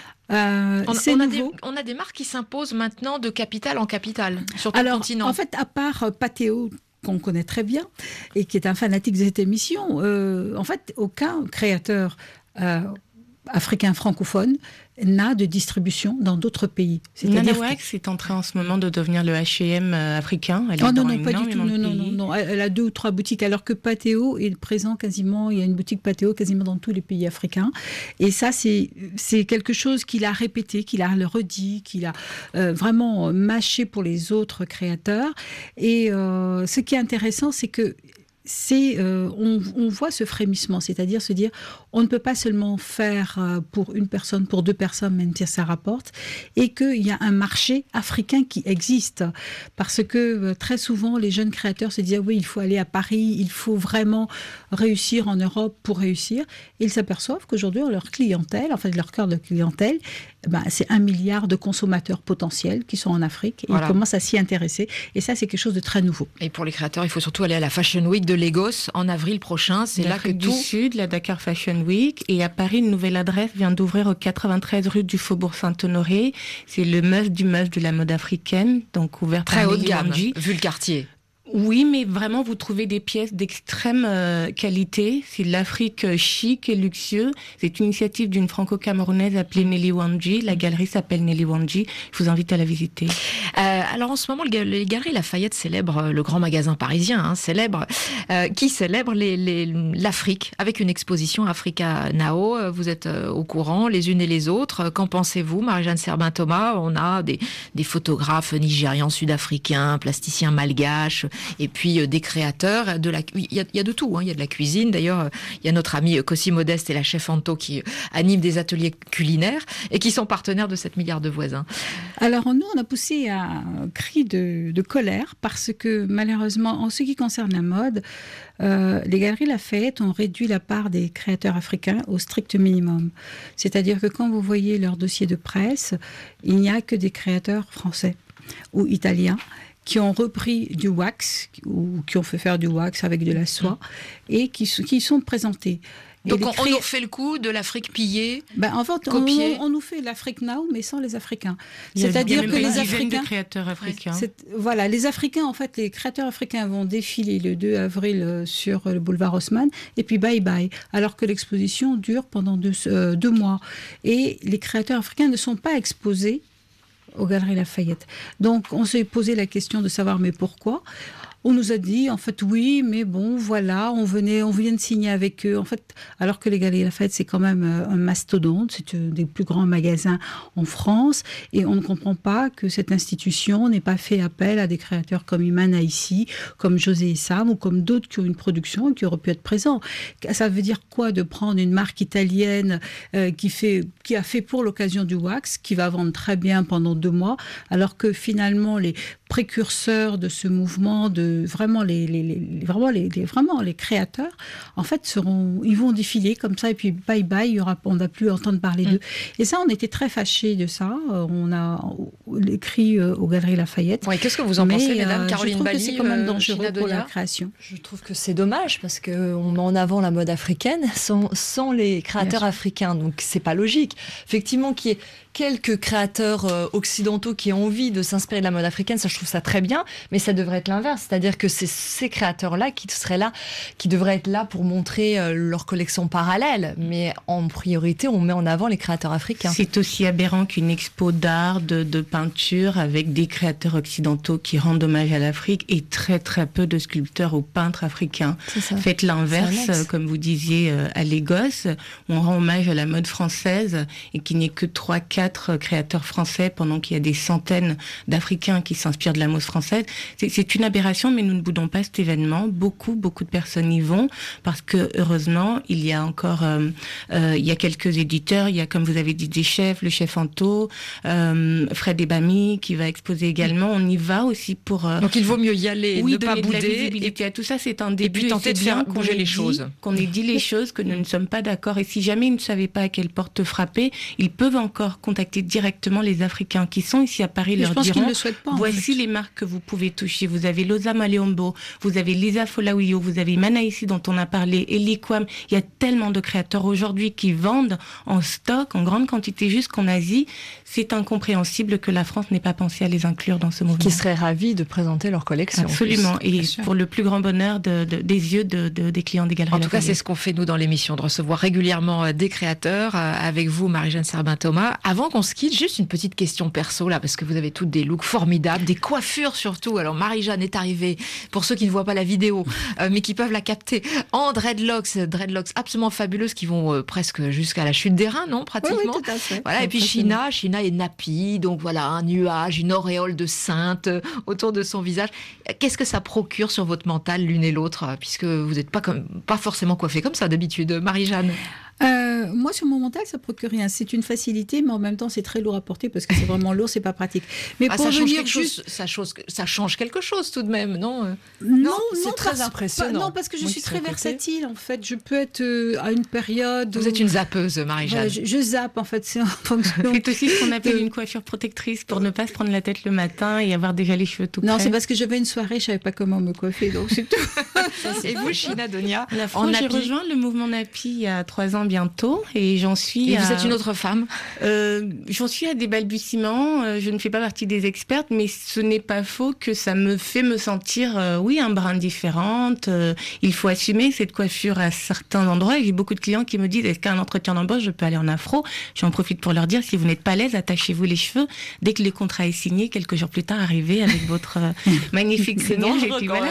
Speaker 2: Euh, on, on, a des, on a des marques qui s'imposent maintenant de capitale en capitale sur tout
Speaker 5: Alors,
Speaker 2: le continent.
Speaker 5: En fait, à part Patéo, qu'on connaît très bien et qui est un fanatique de cette émission, euh, en fait, aucun créateur euh, africain francophone n'a de distribution dans d'autres pays.
Speaker 3: Nana Wax que... est en train en ce moment de devenir le H et M africain. Elle
Speaker 5: oh
Speaker 3: est
Speaker 5: non,
Speaker 3: dans
Speaker 5: non, pas du tout. Non, non, non, non. Elle a deux ou trois boutiques, alors que Patéo est présent quasiment, il y a une boutique Patéo quasiment dans tous les pays africains. Et ça, c'est, c'est quelque chose qu'il a répété, qu'il a redit, qu'il a euh, vraiment mâché pour les autres créateurs. Et euh, ce qui est intéressant, c'est que c'est, euh, on, on voit ce frémissement, c'est-à-dire se dire on ne peut pas seulement faire euh, pour une personne, pour deux personnes, même si ça rapporte, et qu'il y a un marché africain qui existe. Parce que euh, très souvent, les jeunes créateurs se disent oui, il faut aller à Paris, il faut vraiment réussir en Europe pour réussir. Et ils s'aperçoivent qu'aujourd'hui, leur clientèle, en fait leur cœur de clientèle, ben, c'est un milliard de consommateurs potentiels qui sont en Afrique et voilà. Ils commencent à s'y intéresser. Et ça, c'est quelque chose de très nouveau.
Speaker 2: Et pour les créateurs, il faut surtout aller à la Fashion Week de Lagos en avril prochain. C'est là que
Speaker 3: du
Speaker 2: tout...
Speaker 3: Sud, la Dakar Fashion Week. Et à Paris, une nouvelle adresse vient d'ouvrir au quatre-vingt-treize rue du Faubourg Saint-Honoré. C'est le must du must de la mode africaine, donc ouvert
Speaker 2: très
Speaker 3: par
Speaker 2: haut de gamme,
Speaker 3: Wanji.
Speaker 2: Vu le quartier.
Speaker 3: Oui, mais vraiment, vous trouvez des pièces d'extrême euh, qualité. C'est de l'Afrique euh, chic et luxueux. C'est une initiative d'une franco-camerounaise appelée Nelly Wanji. La galerie s'appelle Nelly Wanji. Je vous invite à la visiter.
Speaker 2: Euh, alors, en ce moment, les Galeries Lafayette célèbrent le grand magasin parisien, hein, célèbre, euh, qui célèbre les, les, l'Afrique avec une exposition Africa Now. Vous êtes euh, au courant, les unes et les autres. Qu'en pensez-vous, Marie-Jeanne Serbin-Thomas? On a des, des photographes nigérians, sud-africains, plasticiens malgaches, et puis euh, des créateurs. De la, il y a, il y a de tout, hein. Il y a de la cuisine. D'ailleurs, il y a notre ami Cossi Modeste et la chef Anto qui animent des ateliers culinaires et qui sont partenaires de sept milliards de voisins.
Speaker 5: Alors nous, on a poussé un cri de, de colère parce que malheureusement, en ce qui concerne la mode, euh, les Galeries Lafayette ont réduit la part des créateurs africains au strict minimum. C'est-à-dire que quand vous voyez leur dossier de presse, il n'y a que des créateurs français ou italiens qui ont repris du wax, ou qui ont fait faire du wax avec de la soie, et qui, qui sont présentés.
Speaker 2: Donc on, cré... on nous fait le coup de l'Afrique pillée,
Speaker 5: ben, en fait,
Speaker 2: copiée.
Speaker 5: On, on nous fait l'Afrique Now, mais sans les Africains.
Speaker 3: C'est-à-dire que les Africains, de créateurs africains.
Speaker 5: Voilà, les Africains, en fait, les créateurs africains vont défiler le deux avril sur le boulevard Haussmann, et puis bye bye. Alors que l'exposition dure pendant deux, euh, deux mois, et les créateurs africains ne sont pas exposés aux Galeries Lafayette. Donc, on s'est posé la question de savoir, mais pourquoi ? On nous a dit, en fait, oui, mais bon, voilà, on venait, on vient de signer avec eux. En fait, alors que les Galeries Lafayette, c'est quand même un mastodonte, c'est un des plus grands magasins en France, et on ne comprend pas que cette institution n'ait pas fait appel à des créateurs comme Iman Aïssi, comme José Issam, ou comme d'autres qui ont une production et qui auraient pu être présents. Ça veut dire quoi de prendre une marque italienne euh, qui fait, qui a fait pour l'occasion du wax, qui va vendre très bien pendant deux mois, alors que finalement, les précurseurs de ce mouvement, de vraiment les, les, les vraiment les, les vraiment les créateurs, en fait seront, ils vont défiler comme ça et puis bye bye, il y aura, on n'a plus entendre parler d'eux. Mm. Et ça, on était très fâchés de ça. On a écrit aux Galeries Lafayette.
Speaker 2: Ouais, qu'est-ce que vous en
Speaker 5: mais,
Speaker 2: pensez, mesdames?
Speaker 5: euh,
Speaker 2: Caroline
Speaker 5: Je trouve
Speaker 2: Bali,
Speaker 5: que c'est quand même dangereux
Speaker 2: euh,
Speaker 5: pour la création.
Speaker 4: Je trouve que c'est dommage parce que on met en avant la mode africaine sans, sans les créateurs africains, donc c'est pas logique. Effectivement, qu'il y ait quelques créateurs euh, occidentaux qui ont envie de s'inspirer de la mode africaine, ça je trouve ça très bien, mais ça devrait être l'inverse, c'est-à-dire que c'est ces créateurs-là qui seraient là, qui devraient être là pour montrer euh, leur collection parallèle, mais en priorité, on met en avant les créateurs africains.
Speaker 3: C'est aussi aberrant qu'une expo d'art, de, de peinture, avec des créateurs occidentaux qui rendent hommage à l'Afrique et très très peu de sculpteurs ou peintres africains. Faites l'inverse, comme vous disiez euh, à Lagos, où on rend hommage à la mode française et qu'il n'y ait que trois quatre créateurs français pendant qu'il y a des centaines d'Africains qui s'inspirent de la mode française. C'est, c'est une aberration, mais nous ne boudons pas cet événement. Beaucoup, beaucoup de personnes y vont parce que, heureusement, il y a encore, euh, euh, il y a quelques éditeurs. Il y a, comme vous avez dit, des chefs, le chef Anto, euh, Fred Ebami qui va exposer également. On y va aussi pour... Euh,
Speaker 2: Donc il vaut mieux y aller,
Speaker 3: oui,
Speaker 2: ne pas bouder.
Speaker 3: De la visibilité
Speaker 2: et
Speaker 3: à tout ça, c'est un début.
Speaker 2: Et puis tenter de faire bouger les choses.
Speaker 3: Qu'on ait dit les choses, que nous ne sommes pas d'accord. Et si jamais ils ne savaient pas à quelle porte frapper, ils peuvent encore contacter directement les Africains qui sont ici à Paris,
Speaker 5: mais
Speaker 3: leur diront,
Speaker 5: le souhaitent pas,
Speaker 3: voici
Speaker 5: en fait.
Speaker 3: les marques que vous pouvez toucher. Vous avez Loza Maleombo, vous avez Lisa Folawiyo, vous avez Manaïsi dont on a parlé, Eli Kwam. Il y a tellement de créateurs aujourd'hui qui vendent en stock, en grande quantité jusqu'en Asie. C'est incompréhensible que la France n'ait pas pensé à les inclure dans ce mouvement.
Speaker 4: Qui seraient ravis de présenter leur collection.
Speaker 3: Absolument, et pour le plus grand bonheur de, de, des yeux de, de, des clients des Galeries.
Speaker 2: En tout cas, c'est ce qu'on fait nous dans l'émission, de recevoir régulièrement des créateurs, avec vous, Marie-Jeanne Serbin-Thomas. Avant qu'on se quitte, juste une petite question perso là, parce que vous avez toutes des looks formidables, des coiffures surtout. Alors Marie-Jeanne est arrivée, pour ceux qui ne voient pas la vidéo, euh, mais qui peuvent la capter, en dreadlocks, dreadlocks absolument fabuleuses qui vont euh, presque jusqu'à la chute des reins, non, pratiquement.
Speaker 5: Oui, oui, tout à fait.
Speaker 2: Voilà. Et puis China, China est nappie, donc voilà, un nuage, une auréole de sainte euh, autour de son visage. Qu'est-ce que ça procure sur votre mental l'une et l'autre, puisque vous n'êtes pas comme pas forcément coiffée comme ça d'habitude, Marie-Jeanne?
Speaker 5: Euh, euh, moi, sur mon mental, ça procure rien. C'est une facilité, mais en même temps, c'est très lourd à porter parce que c'est vraiment lourd, c'est pas pratique. Mais
Speaker 2: ah,
Speaker 5: pour
Speaker 2: ça, change
Speaker 5: venir
Speaker 2: quelque
Speaker 5: juste...
Speaker 2: chose, ça, chose, ça change quelque chose tout de même, non?
Speaker 5: Non, non,
Speaker 4: c'est très
Speaker 5: parce,
Speaker 4: impressionnant.
Speaker 5: Pas, non, parce que je
Speaker 4: Moi
Speaker 5: suis
Speaker 4: qui
Speaker 5: très
Speaker 4: suis à côté.
Speaker 5: versatile, en fait. Je peux être euh, à une période...
Speaker 2: Vous
Speaker 5: où...
Speaker 2: êtes une zappeuse, Marie-Jeanne.
Speaker 5: Ouais, je, je zappe, en fait. C'est en fonction...
Speaker 3: C'est aussi ce qu'on appelle une coiffure protectrice pour ne pas se prendre la tête le matin et avoir déjà les cheveux tout prêts.
Speaker 5: Non, c'est parce que j'avais une soirée, je savais pas comment me coiffer, donc c'est tout.
Speaker 2: Et vous, Sheena Donia,
Speaker 3: La
Speaker 2: en
Speaker 3: France, j'ai
Speaker 2: Napi,
Speaker 3: rejoint le mouvement Napi il y a trois ans bientôt et j'en suis
Speaker 2: et
Speaker 3: à...
Speaker 2: vous êtes une autre femme.
Speaker 3: Euh, j'en suis à des balbutiements, euh, je ne fais pas partie des expertes, mais ce n'est pas faux que ça me fait me sentir, euh, oui, un brin différente. Euh, il faut assumer cette coiffure à certains endroits. Et j'ai beaucoup de clients qui me disent, est-ce qu'à un entretien d'embauche, je peux aller en afro? J'en profite pour leur dire, si vous n'êtes pas à l'aise, attachez-vous les cheveux. Dès que le contrat est signé, quelques jours plus tard, arrivez avec votre euh, magnifique crinière. Et puis voilà.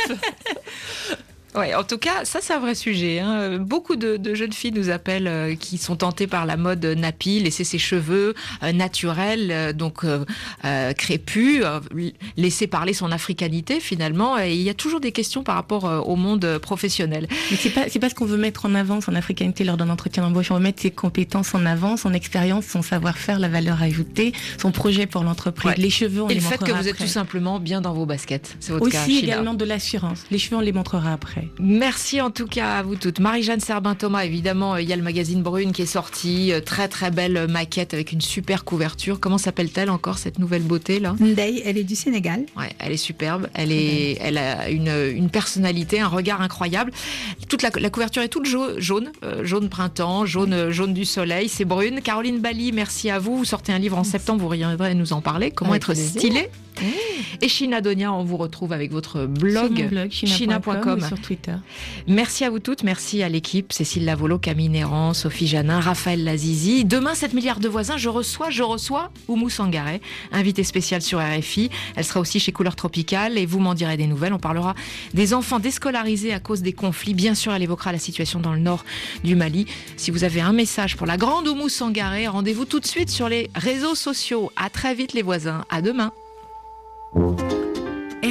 Speaker 2: Ouais, en tout cas, ça c'est un vrai sujet. Hein. Beaucoup de, de jeunes filles nous appellent euh, qui sont tentées par la mode nappy, laisser ses cheveux euh, naturels, euh, donc euh, euh, crépus, euh, laisser parler son africanité finalement. Et il y a toujours des questions par rapport euh, au monde professionnel.
Speaker 3: Mais c'est pas c'est pas ce qu'on veut mettre en avant, son africanité lors d'un entretien d'embauche. On veut mettre ses compétences en avant, son expérience, son savoir-faire, la valeur ajoutée, son projet pour l'entreprise.
Speaker 2: Ouais.
Speaker 3: Les cheveux, on
Speaker 2: et
Speaker 3: les
Speaker 2: montrera après. Et le fait que vous
Speaker 3: après.
Speaker 2: êtes tout simplement bien dans vos baskets. C'est votre
Speaker 3: Aussi
Speaker 2: cas,
Speaker 3: également de l'assurance. Les cheveux, on les montrera après.
Speaker 2: Merci en tout cas à vous toutes. Marie-Jeanne Serbin-Thomas, évidemment, il y a le magazine Brune qui est sorti, très très belle maquette avec une super couverture. Comment s'appelle-t-elle encore cette nouvelle beauté là?
Speaker 5: Ndeye, elle est du Sénégal.
Speaker 2: Ouais, elle est superbe, elle est, elle a une, une personnalité, un regard incroyable. Toute la, la couverture est toute jaune, jaune, euh, jaune printemps, jaune, jaune du soleil. C'est Brune. Caroline Bally, merci à vous. Vous sortez un livre en septembre, vous reviendrez nous en parler. Comment avec être plaisir. Stylé. Mmh. Et Sheena Donia, on vous retrouve avec votre blog,
Speaker 3: blog
Speaker 2: sheena point com
Speaker 3: sur Twitter.
Speaker 2: Merci à vous toutes, merci à l'équipe, Cécile Lavolo, Camille Néran, Sophie Janin, Raphaël Lazizi. Demain, sept milliards de voisins, je reçois, je reçois Oumou Sangaré, invitée spéciale sur R F I. Elle sera aussi chez Couleur Tropicale et vous m'en direz des nouvelles. On parlera des enfants déscolarisés à cause des conflits. Bien sûr, elle évoquera la situation dans le nord du Mali. Si vous avez un message pour la grande Oumou Sangaré, rendez-vous tout de suite sur les réseaux sociaux. À très vite les voisins, à demain. Thank you.